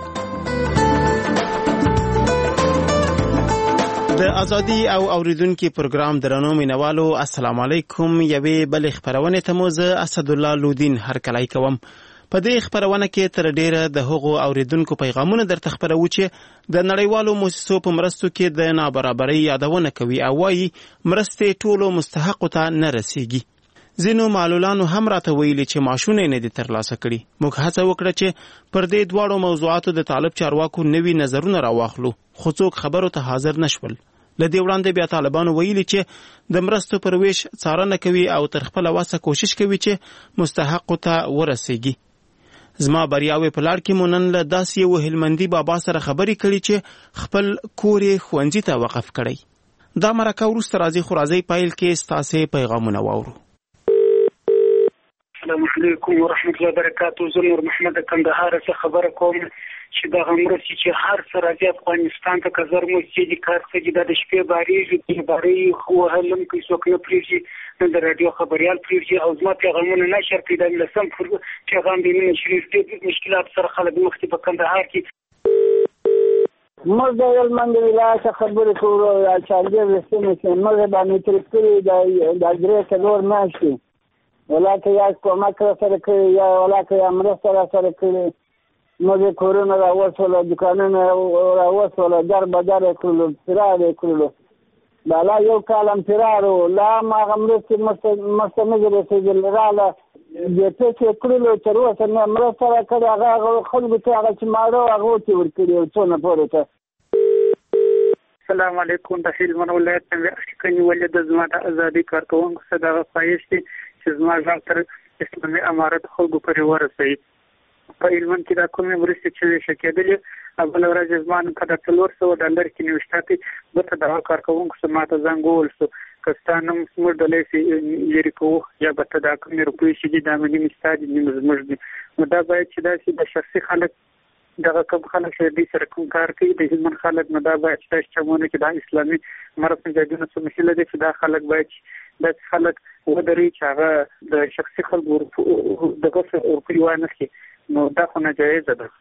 د ازادي او اوریدونکو پروګرام درنو مینوالو السلام علیکم. یوې بل خبرونه ته مو زه اسدالله لودین هرکلی کوم. په دې خبرونه کې تر ډیره د هغو اوریدونکو پیغامونه درته خبرو چې د نړیوالو مؤسسو په مرستو کې د نابرابرۍ یادونه کوي او وايي مرستې ټولو مستحقو ته نه رسیږي. ځینو معلولانو هم راته ویلي چې معاشونه نه دي ترلاسه کړي. موږ هڅه وکړه چې پر دې دواړو موضوعاتو د طالب چارواکو نوي نظرونه راواخلو، خو څوک خبرو ته حاضر نشول. لدې وړاندې بیا طالبانو ویلي چې د مرستو پر ویش څارنه کوي او تر خپل واسه کوشش کوي چې مستحقو ته ورسیږي. زما بریاوي په لار کې مونن له داسې یو هلمندي بابا سره خبرې کړي چې خپل کور یې ښوونځي ته وقف کړی. دا مرکه وروسته راځي خو راځي پایل کې ستاسې پیغامونه واورو. السلام علیکم ورحمت الله وبرکاتہ. زه نور محمد کندهار څخه خبره کوم چې دا غمرسي چې هر څه راځي افغانستان ته کزر مو چې کار څه د شپې باریږي د باری خو هلم کې څوک نه پریږي د رادیو خبريال پریږي او زما پیغامونه نشر کړي د لسم پیغام دی نه شریف دې مشکلات سره خلک مخته په کندهار کې موږ د یلمند ولایت خبرې کوو چې د وسمه چې موږ باندې تر کړي د درې څلور ماشي ولکه یا کومک سره کوي یا ولکه یا مرسته سره کوي. موږ کورونه راوځول، دکانونه راوځول، در بدر کړل، سراده کړل. دا لا یو کال هم تېرار و لا هم هغه مرستې مرسته نه دي رسېدلې راله د ټکې کړلو تر اوسه نه مرسته راکړې هغه خلکو ته هغه چې ماړه و هغه ورته ورکړي یو څونه پورې ته. السلام علیکم. د هلمند ولایت څنګه اشکنی ولې د زما د ازادي کارکوونکو څخه دغه خواهش دی چې زما ځان تر اسلامي امارت خلکو پورې ورسوي. په هلمند کې دا کومې مرستې چې ویشل کېدلې بله ورځ زما نن په د څلور سوه ډالر کې نوشته کې بېرته دغه کارکوونکو څخه ما ته زنګ وویل شو که ستا نوم زموږ ډلۍ سې لرې کوو یا به ته دا کومې روپۍ چې دي دا مې نیم ستا دي نیم زموږ دي. نو دا باید چې داسې د شخصي خلک دغه کوم خلک چې دوی سره کوم کار کوي د هلمند خلک نو دا باید چې داسې چمونه کې دا اسلامي مرض نژادونه څه مسله ده چې دا خلک باید داسې خلک ودرېږي چې هغه د شخصي خلکو دغه روپۍ وانخلي. نو دا خو ناجایزه ده.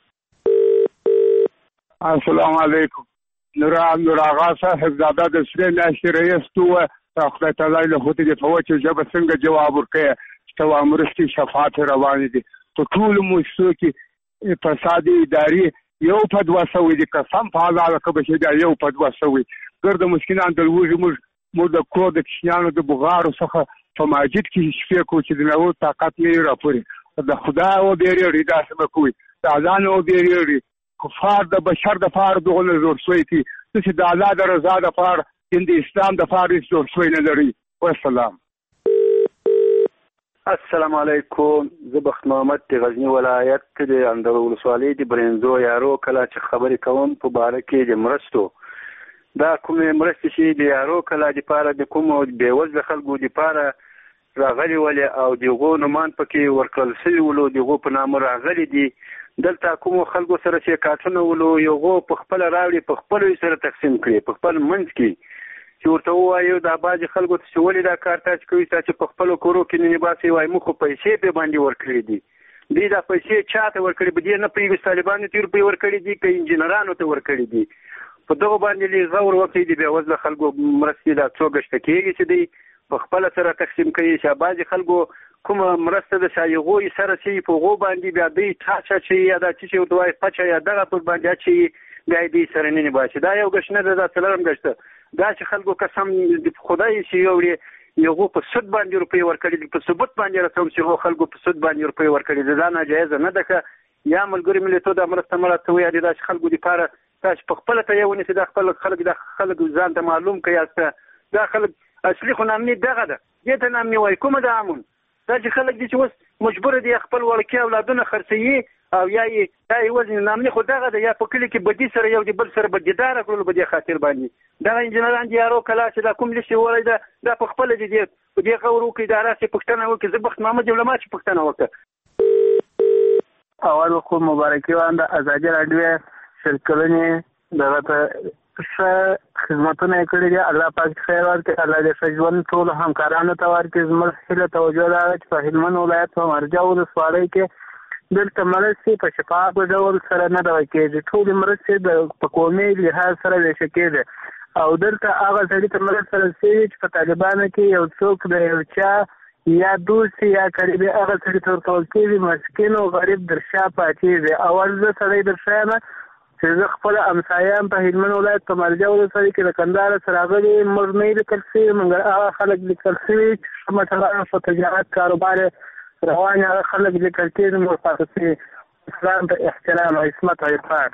السلام علیکم. نور نور آغا صاحب زاده د سرې میاشتې رئیس تو خدای تعالی له خو دې په وچه ژبه څنګه جواب ورکړي چې وا مرستې شفاعت روانې دي په ټولو مؤسسو کې فسادي ادارې یو په دوه سوي دي قسم په الله که به چې یو په دوه سوي ګرد مسکینان د لوږې موږ موږ د کور د کشیانو د بغارو څخه په ماجد کې شپې کوو چې د نو طاقت نه راپوري د خدا او بیرې داسې مکوي د اذان او بیرې کفار د بشر د فار دغه زور شوي کی چې د الله د رضا د فار د اسلام د فار زور شوي نه لري. والسلام. السلام علیکم. زه بخت محمد د غزنی ولایت د اندړ ولسوالۍ د برنزو یارو کله چې خبرې کوم په باره کې د مرستو دا کومې مرستې چې د یارو کله د پاره د کوم بېوزله خلکو د پاره راغلي ولې او دغو نومان پکې ورکړل شوي ولو دغو په نامه راغلي دي دلته کومو خلکو سره چې کارتونه ولو یوغو په خپله راوړي په خپلو سره تقسیم کړي په خپل منځ کې چې ورته ووایو دا بعضې خلکو ته چې ولې دا کار تاسې کوي تا چې په خپلو کورو کې نه نباسئ وایي موږ خو پیسې پرې باندې ورکړي دي دوی دا پیسې چا ته ورکړي به دې نه پوهېږي طالبانو ته روپۍ ورکړي دي که انجینرانو ته ورکړي دي په دغو باندې لږ غور وکړي د بېوزله خلکو مرستې دا څو ګشته کېږي چې دی په خپله سره تقسیم کوي چې بعضې خلکو کومه مرسته د شایغوی سره چې په هغو باندې بیا دوی ټاچه چې یا دا چې ورته وایي پچه یا دغه پر باندې اچوي بیا یې دوی سره نه نباسي. دا یو ګشت نه ده دا څلورم ګشت ده دا چې خلکو قسم خدای چې یوړي یغو په سود باندې روپۍ ورکړي دي په ثبوت باندې رسوم چې هغو خلکو په سود باندې روپۍ ورکړي دي دا ناجایزه نه ده که یا ملګري ملتونو دا مرسته مه راته ووایي دا چې خلکو دپاره دا چې په خپله ته یې ونیسي دا خپل خلک دا خلک ځان ته معلوم کړي دا خلک اصلي خو نامني دغه ده دې ته نامني وایي کومه ده امون دا چې خلک دي چې اوس مجبور دي خپل وړکي اولادونه خرڅوي او یا یې دا یوازې نامني خو دغه ده یا په کلي کې بدي سره یو د بل سره بدیداره کړلو په دې خاطر باندې دغه انجینران دي یارو کلا چې دا کوم لیست وویلی ده دا په خپله دي دې په دې غور وکړي دا راسې پوښتنه وکړي زه بخت محمد یم له ما چې پوښتنه وکړه. اول خو مبارکي وایم د ازادي راډیو شل کلنې دغه ته ښه خدمتونه یې کړي دي الله پاک خیر ورکړي الله دې ښه ژوند ټولو همکارانو ته ورکړي زموږ هیله توجه دا ده چې په هلمند ولایت په مرجع ولسوالۍ کې دلته مرستې په شفاف ډول سره نه دغه کېږي ټولې مرستې د په قومي لحاظ سره ویشل کېږي او دلته هغه سړي ته مرسته رسېږي چې په طالبانو کې یو څوک د یو چا یا دوست یا قریبي هغه سړي ته ورکول کېږي مسکین او غریب در شا پاتې وي. اول زه سړی در شا یم چې زه خپل همسایان په هلمند ولایت په مرجع ولسوالۍ کې د کندهار سره راغلي موږ نه لیکل شوي مګر هغه خلک لیکل شوي چې ښه مثلا په تجارت کاروبار روان هغه خلک لیکل کېږي موږ پاتې شوي اسلام ته احترام او عصمت او اطاعت.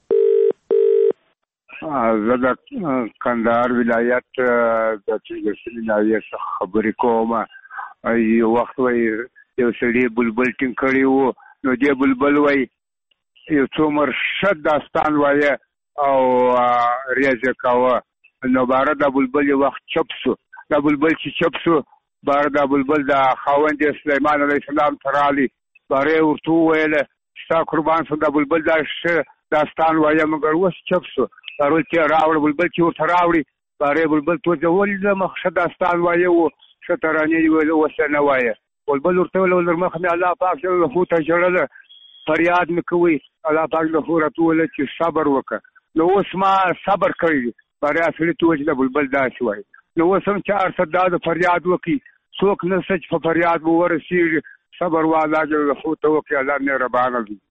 زه د کندهار ولایت د تجارتي ناحیې څخه خبرې کوم. یو وخت وایي یو سړي بلبل ټینګ کړی و نو دې بلبل وایي یو څو مرشد داستان وایه او ریاضه کاوه نو باره دا بلبل یو وخت چپ سو دا بلبل چې چپ سو باره دا بلبل د خاوند سلیمان علیه السلام ته راغلی باره یې ورته وویله ستا قربان سم دا بلبل دا ښه داستان وایه مګر اوس چپ سو باره ورته راوړه بلبل چې ورته راوړي باره یې بلبل ته ورته ولې د مخ ښه داستان وایه و ښه ترانې یې ویله اوس نه وایه بلبل ورته ویله ولر مخ مې الله پاک جل له ته ژړله فریاد مې کوي الله پاک له خو راته وویله چې صبر وکړه نو اوس ما صبر کړی دی باره سړي ته وویل چې د بلبل داسې وایي نو اوس هم چې هر څه دا د فریاد وکړي څوک نشته چې په فریاد به ورسېږي صبر و الله جل له خو ته وکړي الله مهربانه دی.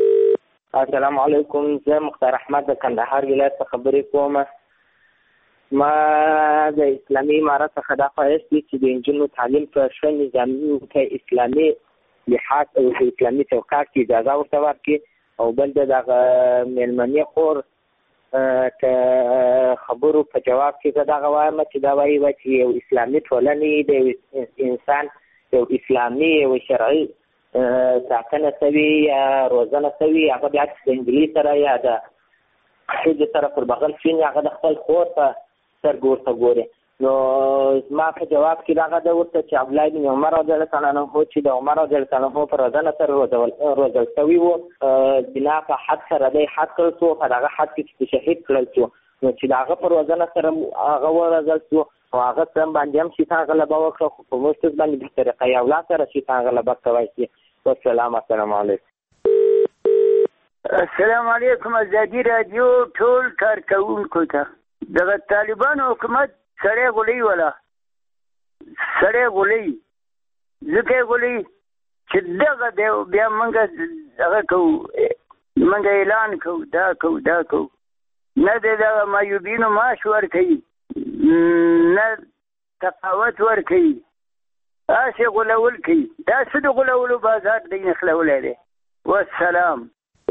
السلام علیکم. زه مختار احمد د کندهار ولایت څخه خبرې کوم. ما د اسلامي امارت څخه دا خواهش دی چې د نجونو تعلیم په ښه نظامي کې اسلامي لحاظ او اسلامي چوکاټ کې اجازه ورته ورکړي او بل د دغه مېلمنې خور که خبرو په جواب کې زه دغه وایم چې دا وایي چې یو اسلامي ټولنې د انسان یو اسلامي یو شرعي ساتنه شوي یا روزنه شوي هغه بیا د نجلۍ سره یا د ښځې سره پر بغل کښېني هغه د خپل خور په سترګو ورته ګوري. نو زما په جواب کې دغه ده ورته چې عبدالله بن عمر رضی الله تعالی عنه چې د عمر رضی الله تعالی عنه په روزنه سره روزل شوي وو بنا په حد سره دی حد کړل شو په دغه حد کې چې شهید کړل شو نو چې د هغه په روزنه سره هغه وروزل شو او هغه سره باندې هم شیطان غلبه وکړه خو په موږ باندې په طریقه یو لا سره شیطان غلبه کوي شي. والسلام السلام علیکم. السلام علیکم. ازادي رادیو ټول کارکوونکو ته دغه طالبانو حکومت سړی غلی ولا سړی غلی ځکه غلی چې دغه دی بیا موږ هغه کوو موږ اعلان کوو دا کوو دا کوو نه د دغه معیوبینو معاش ورکوي نه تقاوت ورکوي هسې غولول کوي دا څه د غولولو بازار دی نښلولی دی. والسلام.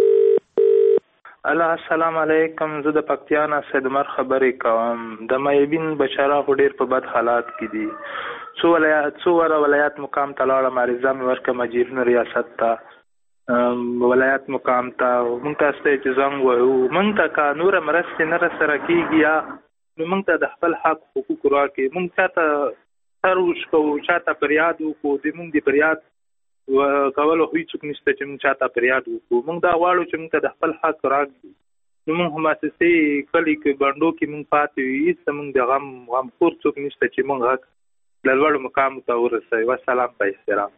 الله السلام علیکم. زه د پکتیا نه سید عمر خبرې کوم. د معیوبین بشرا خو ډېر په بد حالات کې دي. څو ولایات څو وره ولایات مقام ته لاړم عریضه مې ورکړه مجیرونو ریاست ته ولایت مقام ته موږ ته سته چې زنګ وایو موږ ته که نوره مرستې نه راسره کېږي یا نو موږ ته د خپل حق حقوق راکړي. موږ چا ته سر وشکوو چا ته فریاد وکړو د موږ د فریاد کولو خو هېڅوک نشته چې موږ چا ته فریاد وکړو. موږ دا غواړو چې موږ ته د خپل حق راکړي. نو موږ مؤسسې کلي کې بنډو کې موږ پاتې یو هېڅ موږ د غم غمخور څوک نشته چې موږ حق له لوړو مقامو ته ورسوي. والسلام په احترام.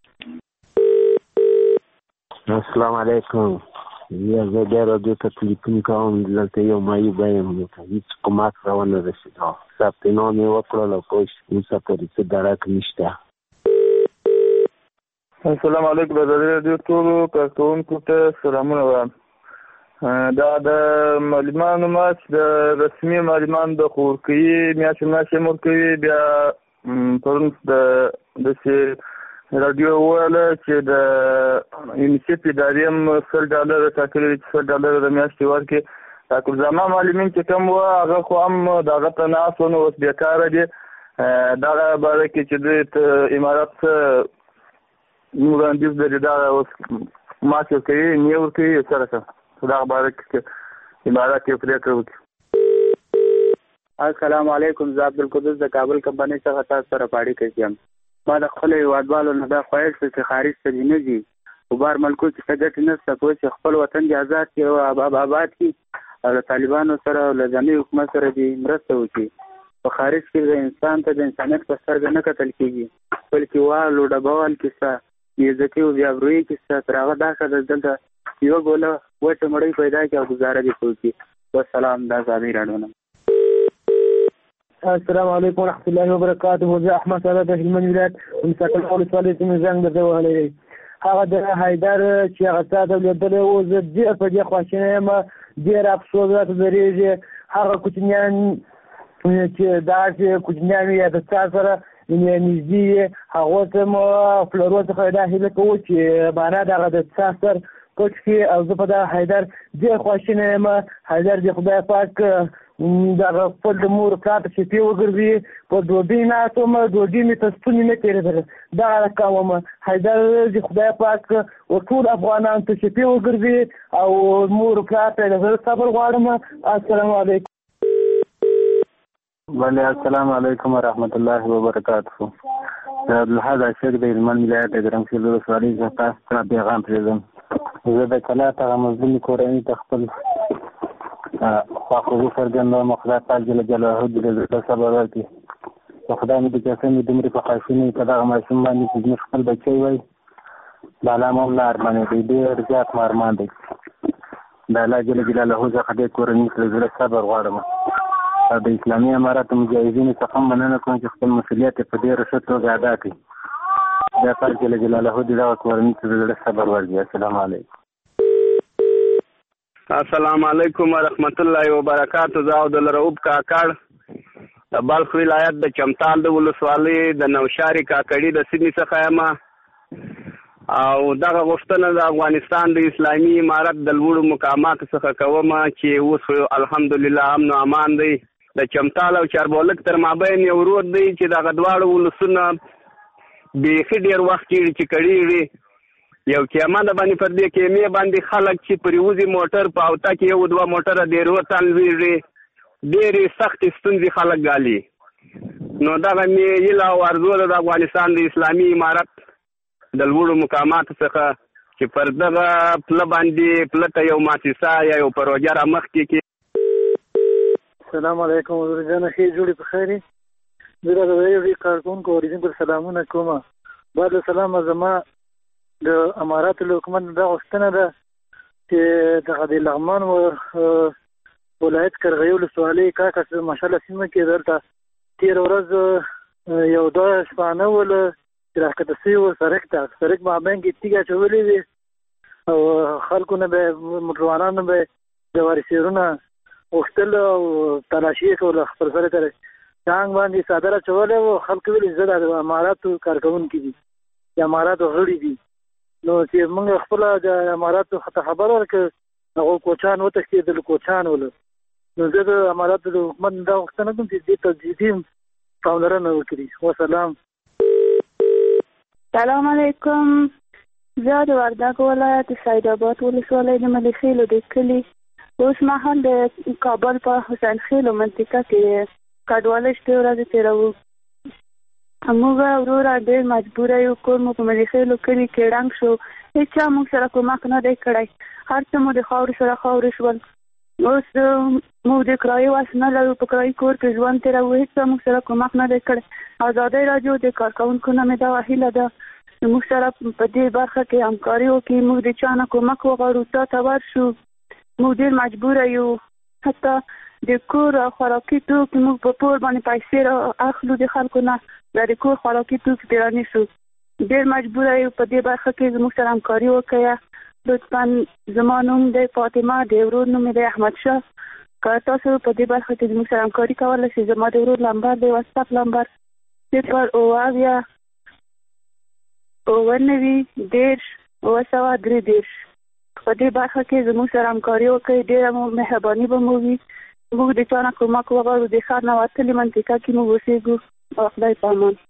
السلام علیکم. یا زه بیا رادیو ته تلیفون کوم دلته یو معیوب یم هېڅ کومک راونه رسېدا ثبت نام یې وکړل او پوه اوسه پورې څه درک نشته. السلام علیکم. د ازادي راډیو ټولو کارکوونکو ته سلامونه وایم. دا د معلمانو معاش د رسمي معلمانو د خو ورکوي میاشتې میاشتې هم ورکوي. بیا پرون د داسې راډیو وویله چې د یونیسیف ادارې هم سل ډالره ټاکلي چې سل ډالره د میاشتې ورکړي. ټاکلزامه معلمین چې کوم وو هغه خو هم د هغه ته ناست وو نو اوس بېکاره دي. دغه باره کې چې دوی امارت څه وړاندیز لري دا اوس معاش ورکوي نه ورکوي سره څه دغه باره کې امارت یې پرېکړه وکړي. السلام علیکم. زه عبدالقدوس د کابل کمپنۍ څخه تاسو سره په اړیکه کې یم. ما د خپلو هېوادوالو نه دا خواهش دی چې خارج ته دې نه ځي په بار ملکو کې څه ګټې نشته پوه چې خپل وطن دې آزاد کړي او آباد کړي او له طالبانو سره او له ځاني حکومت سره دې مرسته وکړي. په خارج کې د انسان ته د انسانیت په سترګه نه کتل کېږي بلکې وال او ډبوال کیسه بېعزتي او بېابرویي کیسه تر هغه دا ښه ده دلته یوه ګوله وچه مړۍ پیدا کړي او ګزاره دې وکړي. والسلام. دا ازادي راډیو نه. السلام علیکم ورحمۃ اللہ وبرکاتہ. زه احمد ساده د هلمند ولایت مساکل ولسوالۍ څخه زنګ درته وهلی دی. هغه د حیدر چې هغه تا ته لیدلی و زه ډېر په دې خواشینی یم ډېر افسوس راته درېږي. هغه کوچنیان چې داسې کوچنیان یا د تا سره نږدې یې هغو ته مو پلرو څخه دا هیله کوو چې معنا دغه د تا سر پټ کړي او زه په دغه حیدر ډېر خواشینی یم. حیدر دې خدای پاک دغه خپل د مور پلار ته شفې وګرځي. په ډوډۍ ناست وم ډوډۍ مې ته ستونې نه تېرېدله دغه رقم وم. حیدر دې خدای پاک ټول افغانانو ته شفې وګرځي او مور پلار ته د زړه صبر غواړم. السلام علیکم. بله السلام علیکم ورحمت الله وبرکاتہ. عبدالحد عاشق د هلمند ولایت د ګرمسیر ولسوالۍ څخه تاسو ته پیغام پرېږدم. زه د کلا هغه مظلومې کورنۍ ته خپل خواخوږي څرګندوم. خدای پاک جل جلاله دې د زړه صبر ورکړي. خدای مې د جسم مې دومره په خواشینۍ په دغه ماشوم باندې چې زموږ خپل بچی وای د الله هم نه ارمانېدی ډېر زیات مو ارمان دی. د الله جل جلاله څخه دې کورنۍ ته د زړه صبر غواړم او د اسلامي امارت مجاهدینو څخه هم مننه کوم چې خپل مسؤلیت یې په ډېره ښه توګه ادا کړي. خدای پاک جل جلاله دې دغه کورنۍ ته د زړه صبر ورکړي. السلام علیکم. السلام علیکم ورحمت الله وبرکاتہ. زه عبدالرؤف کاکړ د بلخ ولایت د چمتال د ولسوالۍ د نوشاري کاکړي د سیمې څخه یم او دغه غوښتنه د افغانستان د اسلامي امارت د لوړو مقاماتو څخه کوم چې اوس الحمدلله امن او امان دی. د چمتال او چاربولک تر مابین یو رود دی چې دغه دواړه ولسونه بیخي ډېر وخت کېږي چې کړي یو کیمه د باندې پر دې کیمې باندې خلک چې پرې وځي موټر په اوته کې یو دوه موټره ډېر وتن لوېږي ډېرې سختې ستونزې خلک ګالي. نو دغه مې هیله او ارزو ده د افغانستان د اسلامي امارت د لوړو مقاماتو څخه چې پر دغه پله باندې پله ته یو مؤسسه یا یو پروژه رامخکې کړي. السلام علیکم حضور جان، ښې جوړې په خیر یې. زه د ریډیو کارکونکو اوریدونکو سلامونه کوم. بعد سلام زما د اماراتو له حکومت دا غوښتنه ده چې دغه د لغمان و ولایت قرغیو ولسوالۍ کاکس ماشاءالله سیمه کې دلته تېره ورځ یو دوه شپانه ول چې راښکته سوي وو سړک ته. سړک مابین کې تیږه اچولې وې او خلکو نه به موټروانانو به د وارثیرونه غوښتل او تلاشي یې کوله خپل سره ته ټانګ باندې څادر اچولی وو. خلکو ویل زه د اماراتو کارکوونکي دي، د اماراتو غړي دي. نو چې موږ خپله د اماراتو ته خبر ورکړ هغه کوچان وتښتېدل، کوچان ول. نو زه د اماراتو د حکومت دا غوښتنه کوم چې دې ته جدي پاملرنه وکړي. وسلام. سلام علیکم. زه د وردګو ولایت سید آباد ولسوالۍ د ملیخیلو د کلي اوس مهال د کابل په حسین خیلو منطقه کې کډواله شپې ورځې تېروو. موږ وروره ډېر مجبوره یو، کور مو په ملیخیلو کلي کې ړنګ شو، هېڅ چا موږ سره کومک نه دی کړی، هر څه مو د خاورو سره خاورې شول. اوس موږ د کرایې وس نه لرو، په کرایي کور کې ژوند تېروو، هېڅ چا موږ سره کومک نه دی کړی. ازادۍ راډیو د کارکوونکو نه مې دا هیله ده چې موږ سره په دې برخه کې همکاري وکړي، موږ د چا نه کومک وغواړو، تا ته ورشو. موږ ډېر مجبوره یو، حتی د کور او خوراکي توکي موږ په پور باندې پیسې اخلو د خلکو نه، د کور خوراکي توکي پرې رانیسو. ډېر مجبوره یو، په دې برخه کې زموږ سره همکاري وکړه. لطفا زما نوم دی فاطمه، د ورور نوم دی احمد شاه. که تاسو په دې برخه کې زموږ سره همکاري کولی شئ، زما د ورور نمبر دی واتساپ نمبر صفر اوه اویا اوه نوي دېرش اوه سوه درې دېرش. په دې برخه کې زموږ سره همکاري وکړئ، ډېره مو مهرباني به مو وي. موږ د چا نه کومک وغواړو، د ښار نه وتلې منطقه کې موږ اوسېږو. او خدای په امان.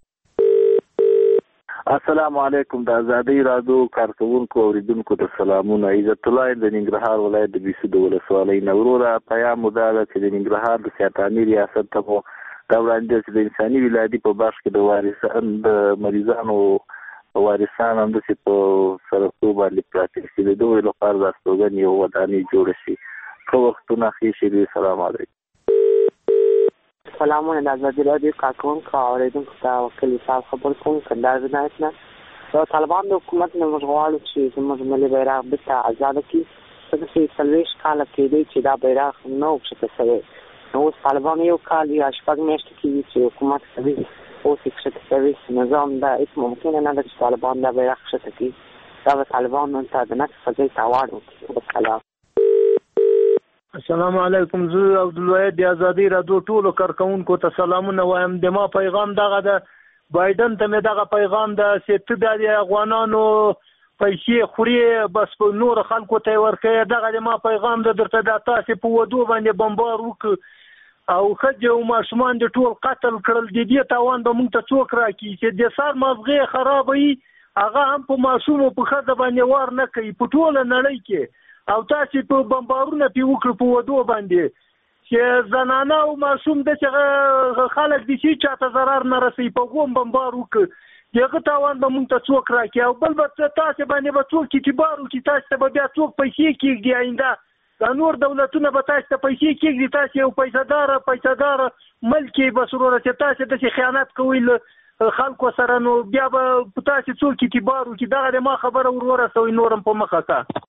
السلام علیکم. د ازادۍ راډیو کارکوونکو اوریدونکو ته سلامونه. عزت الله د ننګرهار ولایت د بیسو د ولسوالۍ نه. وروره پیام مو دا ده چې د ننګرهار د سیاتاني ریاست ته مو دا وړاندیز چې د انساني ولادي په بخش کې د وارثان د مریضانو وارثان همداسې په سړکو باندې پراته شي، د دوی لپاره د استوګنې یو ودانۍ جوړه شي. ښه وختونه ښې شي. سلام علیکم. سلامونه. د ازادي راډیو کارکوونکو اورېدونکو ته وکیل صاحب خبر کوم کندهار ولایت نه. د طالبان د حکومت نه موږ غواړو چې زموږ ملي بیرغ بېرته ازاده کړي، ځکه چې څلوېښت کاله کېدی چې دا بیرغ نه و کښته شوی. نو اوس طالبان یو کال یا شپږ میاشتې کېږي چې حکومت کوي، اوس یې کښته شوی نظام دا هېڅ ممکنه نه ده چې طالبان دا بیرغ کښته کړي. دا به طالبانو ته د نقص په ځای تاوان وکړي. وسلام. السلام علیکم. زه عبدالواحد د ازادۍ راډیو ټولو کارکوونکو ته سلامونه وایم. د ما پیغام دغه ده، بایدن ته مې دغه پیغام ده چې ته د افغانانو پیسې خوري، بس په نور خلکو ته یې ورکوې. دغه د ما پیغام ده درته. دا تاسې په ودو باندې بمبار وکړ او ښځې او ماشومان د ټول قتل کړل، د دې تاوان به موږ ته څوک راکړي؟ چې د سر مغزې خرابوي، هغه هم په ماشوم او په ښځه باندې وار نه کوي په ټوله نړۍ کې. او تاسې په بمبارونه پې وکړو په ودو باندې چې زنانه او ماشوم د چې خلک دي چې چاته ضرر نه رسوي، په هغو هم بمبار وکړو. د هغه تاوان به موږ ته څوک راکړي؟ او بل به تاسې باندې به څوک اعتبار وکړي؟ تاسې ته به بیا څوک پیسې کېږدي؟ آینده دا نور دولتونه به تاسې ته پیسې کېږدي؟ تاسې یو پیسهداره پیسهداره ملک یې بس وروره چې تاسې داسې خیانت کوئ له خلکو سره، نو بیا به په تاسې څوک اعتبار وکړي؟ دغه د ما خبره ور ورسوئ، نور هم په مخه که.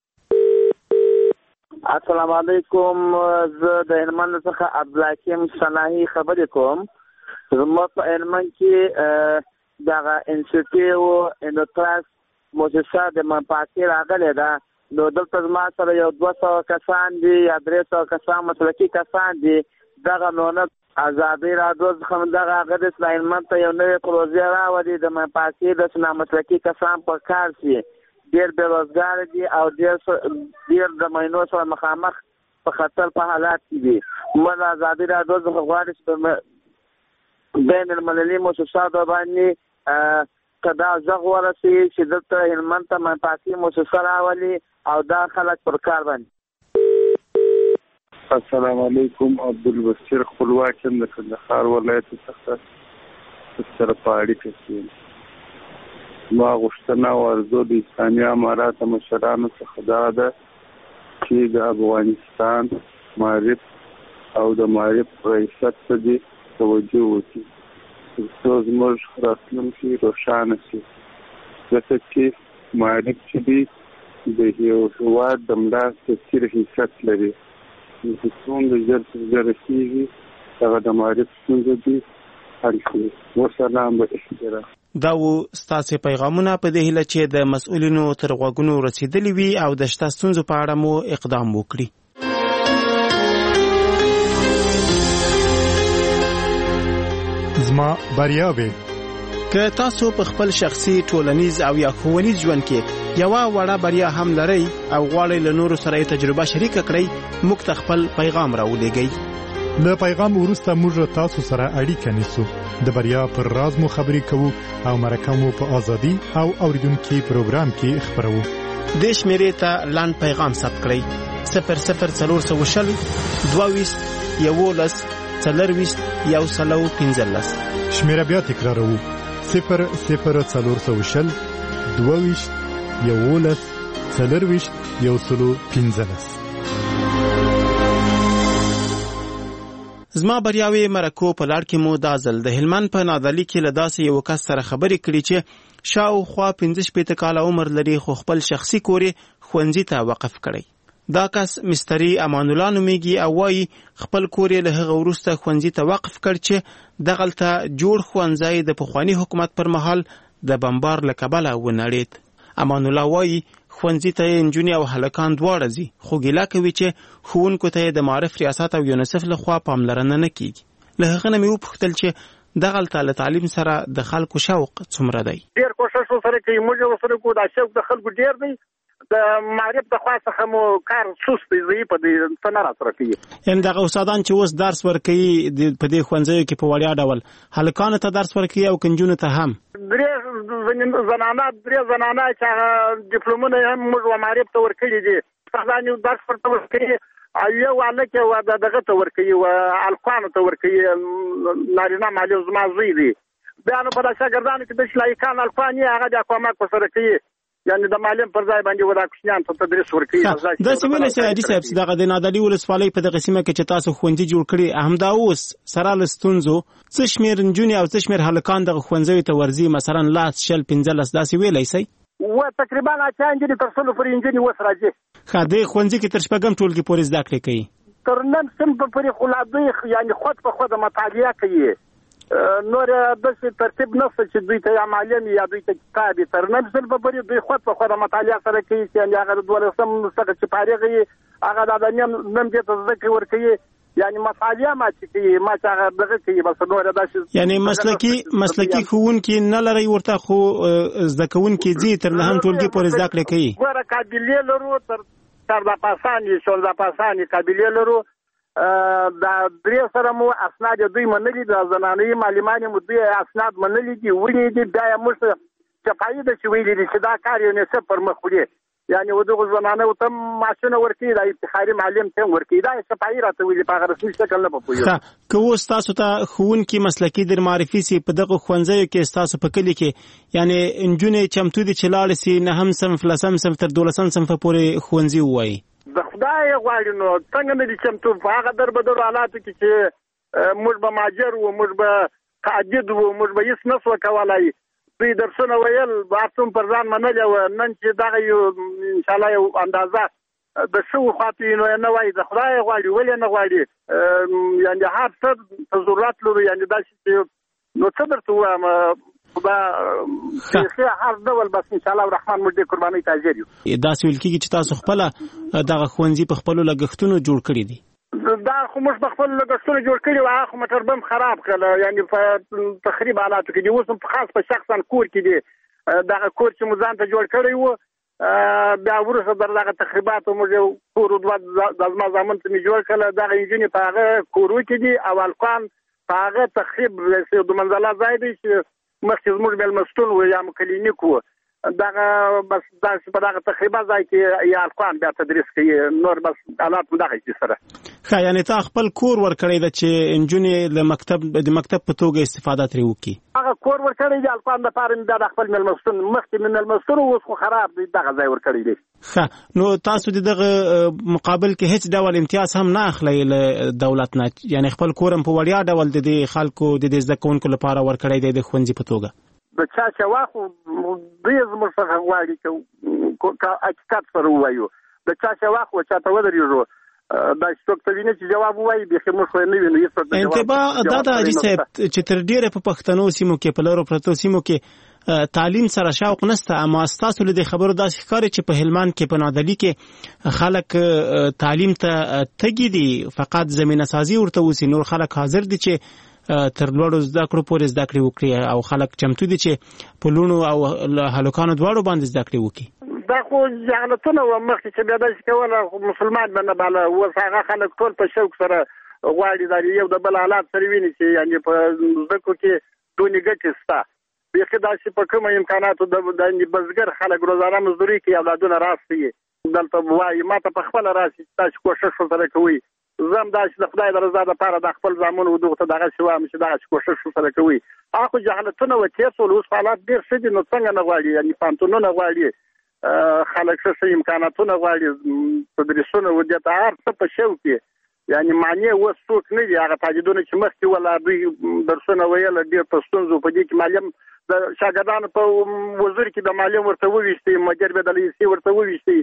السلام علیکم. زه د هلمند څخه عبدالحکیم صناحي خبرې کوم. زموږ په هلمند کې دغه انسټیټیو انډوټراس موسسه د منفعتي راغلې ده. نو دلته زما سره یو دوه سوه کسان دي یا درې سوه کسان مسلکي کسان دي. دغه معاونت ازادي راډیو څخه دغه هغه د اسلام ته یو نوې پروژه راوړي د مپاکي د سنامسلکي کسان په کار شي ډېر بېروزګار دي او ډېر ډېر د مینو سره مخامخ په خطر په حالات کې دي. موږ ازادي راډیو څخه غواړو چې بین المللي مؤسساتو باندې کدا ځغ ورسي چې دلته هلمند ته مپاکي مؤسسه راولي او دا خلک پر کار باندې. السلام علیکم. عبدالبصیر خپلواک یم د کندهار ولایت څخه سره په اړیکه کې. ما غوښتنه او ارزو د اسلامي اماراتو مشرانو څخه دا ده چې د افغانستان معرف او د معرف ریاست ته دې توجه وکړي تر څو زموږ راتلونکی روښانه شي، ځکه چې معرف چې دی د یو هېواد د ملا تاثیر حیثیت لري. چې څومره ژر تر ژره کېږي هغه د معرف ستونزه دي حل کړي. وسلام به احترام. دا و ستاسې پیغامونه په دې هیله چې د مسؤلینو تر غوږونو رسیدلی وي او د شته ستونزو په اړه مو اقدام وکړي. زما بریاوې که تاسو په خپل شخصي ټولنیز او یا ښوونیز ژوند کې یوه وړه بریا هم لرئ او غواړئ له نورو سره یې تجربه شریکه کړئ، موږ ته خپل پیغام راولېږئ. له پیغام وروسته موږ تاسو سره اړیکه نیسو، د بریا پر راز مو خبرې کوو او مرکه مو په ازادي او اوریدونکي پروګرام کې خبرو. دې شمیرې ته لاند پیغام ثبت کړئ: صفر صفر څلور سوه شل دوه ویشت یولس څلرویشت یو سلو پنځلس. شمیره بیا تکراروو: صفر صفر څلور سوه شل دوه ویشت یولس څلرویشت یو سلو پنځلس. زما بریاوې مرکو په لړ کې مو دا ځل د هلمند په نادعلي کې له داسې یو کس سره خبرې کړي چې شاوخوا پنځه شپېته کاله عمر لري خو خپل شخصي کور یې ښوونځي ته وقف کړی. دا کس مستری امان الله نومیږي او وایي خپل کور یې له هغه وروسته ښوونځي ته وقف کړ چې دغلته جوړ ښوونځی د پخواني حکومت پر مهال د بمبار له کبله ونړېد. امان الله وایي ښوونځي ته یې نجونې او هلکان دواړه ځي، خو ګیله کوي چې ښوونکو ته یې د معارف ریاست او یونیسف لخوا پاملرنه نه کیږي. له هغه نه مې وپوښتل چې دغلته له تعلیم سره د خلکو شوق څومره دی. ډېر کوښښ ورسره کوي، موږ ورسره کوو، دا شوق د خلکو ډېر دی. د معرف د خوا څخه مو کار سست دی، زه په دې څه نه راسره کوي. یعنې دغه استادان چې اوس درس ورکوي په دې ښوونځیو کې په وړیا ډول هلکانو ته درس ورکوي او که نجونو ته هم؟ درې زنانه درې زنانه چې هغه ډیپلومونه هم موږ معرف ته ورکړي دي، استادان یو درس ورته ورکوي او یو هلک یې دغه ته ورکوي، هلکانو ته ورکوي، نارینه معلم زما زوی دی. بیا نو په دا شاګردانو کې د چې لایقان هلکان یې هغه د کومک ورسره کوي، یعنی د معلم پر ځای باندې ودا کوچنیان ته تدریس ورکوي. داسې ویلی چې حاجي صاحب دغه د نادعلي ولسوالۍ په دغه سیمه کې چې تاسو ښوونځي جوړ کړي همدا اوس سره له ستونزو څه شمېر نجونې او څه شمېر هلکان دغه ښوونځیو ته ورځي، مثلا لس شل پنځلس داسې ویلی شئ؟ و تقریبا اتیا نجونې تر سلو پورې نجونې اوس راځي. ښه، دې ښوونځي کې تر شپږم ټولګي پورې زده کړې کوي؟ تر نن صنفه پورې خو لا دوی یعنې خود په خود مطالعه کوي، نور داسې ترتیب نشته چې دوی ته یا معلم یا دوی ته کتاب تر نن صنفه پورې دوی خود په خود مطالعه سره کوي، چې هغه د دولسم څخه چې فارغ وي هغه د نیم نیم دې ته زده کړې ورکوي، یعنې مطالعه ما چې کوي ما چې هغه دغه کوي، بس نور داسې یعنې مسلکي مسلکي ښوونکي نه لرئ ورته، خو زده کوونکي ځي تر نهم ټولګي پورې زده کړې کوي؟ ګوره قابلې لرو، تر چارده پاسانې شولده پاسانې قابلې لرو. دا درې سره مو اسناد دوی منلي، د زنانوي معلمانې مو دوی اسناد منلي دي، ونې دي. بیا یې موږ ته شفایي ده چې ویلي دي چې دا کار یونیسف پر مخ وړي، یعنې و دغو زنانو ته معاشونه ورکوي، دا افتخاري معلم ته هم ورکوي. دا یې شفایي راته ویلي، په هغه رسمي شکل نه پوهېږم. که اوس تاسو ته ښوونکي مسلکي در معرفي سي په دغو ښوونځیو کې ستاسو په کلي کې، یعنې نجونې چمتو دي چې لاړې سي نهم صنف لسم صنف تر دولسم صنفه پورې ښوونځي ووایي؟ د خدای غواړي نو څنګه نه دي چمتو، په هغه دربدرو حالاتو کې چې موږ به ماجر وو، موږ به تعدد وو، موږ به هېڅ نه سوه کولی. دوی درسونه ویل بارتون پر ځان منلې وه، نن چې دغه یو انشاءالله یو اندازه د شوو خواته وي نو یې نه وایي. د خدای غواړي، ولې نه غواړي؟ یعنې هر څه ته ضرورت لرو، یعنې داسې چې نو څه درته ووایم، خدا بیخي هر ډول بس انشاءالله الرحمن موږ دې قربانۍ ته حاضر یو. داسې ویل کېږي چې تاسو خپله دغه ښوونځي په خپلو لګښتونو جوړ کړي دي؟ دا خو موږ په خپل لګښتونه جوړ کړي وو، هغه خو موټر بم خراب کړل، یعنې په تخریب حالاتو کې دي. اوس هم خاص په شخصا کور کې دي، دغه کور چې مو ځان ته جوړ کړی و، بیا وروسته در دغه تخریباتو موږ یو کور دوه د زما زامن ته مې جوړ کړل، دغه انجونې په هغه کورو کې دي او هلکان په هغه تخریب د منزله ځای دی چې مخکې زموږ مېلمستون و یا مو کلینیک و، دغه بس داسې په دغه تخریبه ځای کې یا هلکان بیا تدریس کوي، نور بس حالات هم دغه دي سره. ښه، یعنې تا خپل کور ورکړی ده چې نجونې د مکتب د مکتب په توګه استفاده ترې وکړي؟ هغه کور ورکړی دی هلکان دپاره مې بیا د خپل مېلمستون مخکې مې مېلمستون اوس خو خراب دی، دغه ځای ورکړی دی. ښه، نو تاسو د دغه مقابل کې هیڅ ډول امتیاز هم نه اخلئ له دولت نه؟ یعنې خپل کور هم په وړیا ډول د دې خلکو د دې زده کوونکو لپاره ورکړی دی د ښوونځي په توګه؟ د چا چې واخو دوی زموږ څخه غواړي که حقیقت سره ووایو، د چا چې واخو چا ته ودرېږو، دا چې څوک ته ویني چې جواب ووایي بیخي موږ خو یې نه وینو هېڅوک د انتباه دا ده حاجي صاحب چې تر ډېره په پښتنو سیمو کې په لرو پرتو سیمو کې تعلیم سره شوق نشته، اما ستاسو له دې خبرو داسې ښکاري چې په هلمند کې په نادعلي کې خلک تعلیم ته تږي دي، فقط زمینه سازي ورته وسي، نور خلک حاضر دي چې تر لوړو زده کړو پورې زده کړې وکړي او خلک چمتو دي چې په لوڼو او هلکانو دواړو باندې زده کړې وکړي. دا خو جهالتونه وه مخکې چې بیا داسې کوله، مسلمان به نه باله، اوس هغه خلک ټول په شوق سره غواړي دا یو د بل حالات سره ویني چې یعنې په زده کړو کې دونې ګټې شته. بیخي داسې په کومه امکاناتو د بزګر خلک روزانه مزدوري کوي، اولادونه راستي دلته وایي ما ته په خپله راسي چې تاسې کوښښ ورسره کوئ، زه هم داسې د خدای د رضا دپاره د خپل زامنو دغو ته دغسې وایم چې دغسې کوښښ ورسره کوئ. هغه خو جهالتونه وه تېر شول، اوس حالات ډېر ښه دي، نو څنګه نه غواړي، یعنې پوهنتونونه غواړي، خلک ښه ښه امکاناتونه غواړي، تدریسونه و دې ته هر څه په شوق کې، یعنې معنی اوس څوک نه دي. هغه تاجدونه چې مخکې ولا دوی درسونه ویل ډېر په ستونزو په دې کې معلم د شاګردانو په وزیر کې د معلم ورته وویشتي، مدیر به د لیسې ورته وویشتي،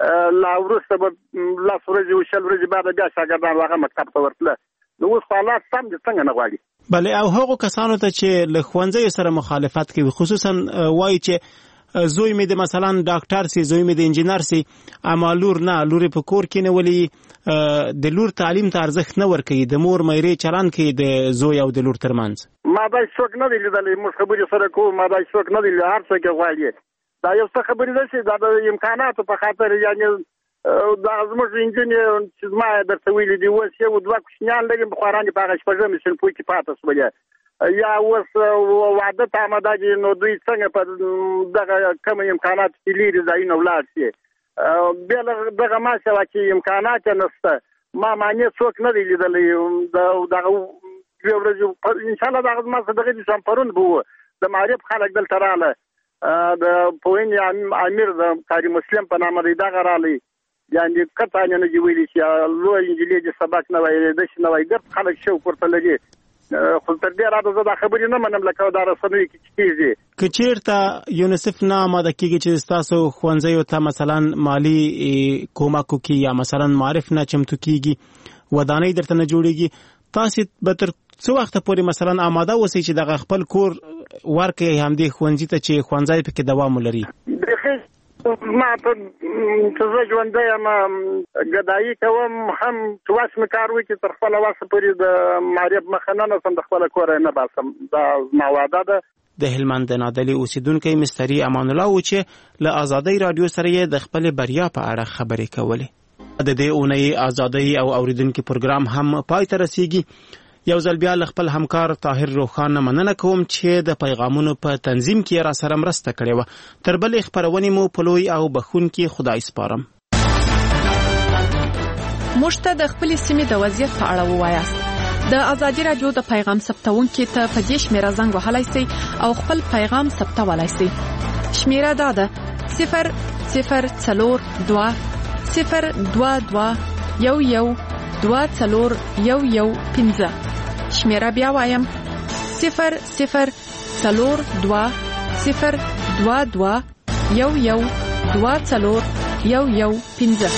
لا وروسته به لس ورځې و شل ورځې بعد بیا شاګردان هغه مکتب ته ورتله، نو اوس حالات سم دي، څنګه نه غواړي. بلې او هغو کسانو ته چې له ښوونځیو سره مخالفت کوي، خصوصا وایي چې زوی مې د مثلا ډاکټر سي، زوی مې د انجینر سي، اما لور نه، لور په کور کې نه ولي د لور تعلیم ته ارزښت نه ورکوي، د مور میرې چلند کوي د زوی او د لور ترمنځ. ما دا څوک نه دی لیدلی، موږ خبرې سره کوو، ما دا څوک نه دی لیدلی، هر څوک یې غواړي. دا یو څه خبرې ده چې دا د امکاناتو په خاطر، یعنې دا زموږ انجونې چې زما درته ویلي دي، اوس یو دوه کوچنیان لري، بخاران دي په هغه شپږمې صنفو کې پاته شولې، یا اوس واده ته آماده دي، نو دوی څنګه په دغه کمه امکاناتو کې لرې ځایونه ولاړ شي. بیا له دغه ما سوا چې امکانات یې نشته، ما معنی څوک نه دی لیدلی. دغه یوې ورځې انشاءالله دغه زما څه دغه دي پرون به وو، د معارف خلک دلته راغله، د پوهنې امیر د قاري مسلم په نامه دی دغه رالی، یعنې قطعا یې نه دي ویلي چې لویه نجلۍ دې سبق نه وایي، داسې نه وایي، ګرد خلک شوق ورته لري. خو تر دې راته زه دا خبرې نه منم لکه دا رسنیو کې چې کېږي. که چېرته یونیسف نه آماده کېږي چې ستاسو ښوونځیو ته مثلا مالي کومک وکړي یا مثلا معارف نه چمتو کېږي، ودانۍ درته نه جوړېږي، تاسې به تر څو وخته پورې مثلا آماده اوسئ چې دغه خپل کور ورکړئ همدې ښوونځي ته چې ښوونځی پکې دوام ولري؟ بیخي ما ته چې زه ژوندی یم ګدایي کوم، هم چې وس مې کار وکړي تر خپله وسه پورې د معارف مخه نه نسم، د خپله کوره نه باسم، دا زما وعده ده. د هلمند د نادعلي اوسیدونکی مستري امان الله و چې له ازادۍ راډیو سره یې د خپلې بریا په اړه خبرې کولې. د دې اونۍ ازادۍ او اوریدونکي پروګرام هم پای ته رسیږي. یو ځل بیا له خپل همکار طاهر روخان نه مننه کوم چې د پیغامونو په تنظیم کې را سره مرسته کړې وه. تر بلې خپرونې مو په لوی او بخښونکي خدای سپارم. موږ ته د خپلې سیمې د وضعیت په اړه ووایاست. د ازادي راډیو د پیغام ثبتونکي ته په دې شمیره زنګ وهلی سئ او خپل پیغام ثبتولی سئ. شمیره دا ده صفر صفر څلور دوه صفر دوه دوه یو یو دوه څلور یو یو پنځه. شمیره بیا وایم صفر صفر څلور دوه صفر دوه دوه یو یو دوه څلور یو یو پنځه.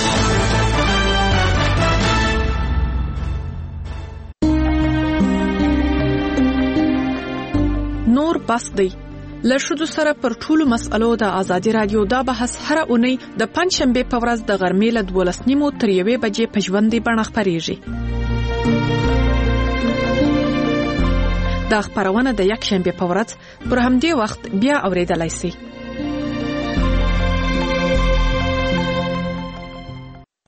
نور بس دی، له ښځو سره پر ټولو مسألو د ازادي رادیو دا بحث هره اونۍ د پنځشنبه په ورځ د غرمې له دولس نیمو تر یوې بجې په ژوندۍ بڼه خپریږي. دا خبرونه د یک شنبه په ورځ پر همدې وخت بیا اوریدلای شئ.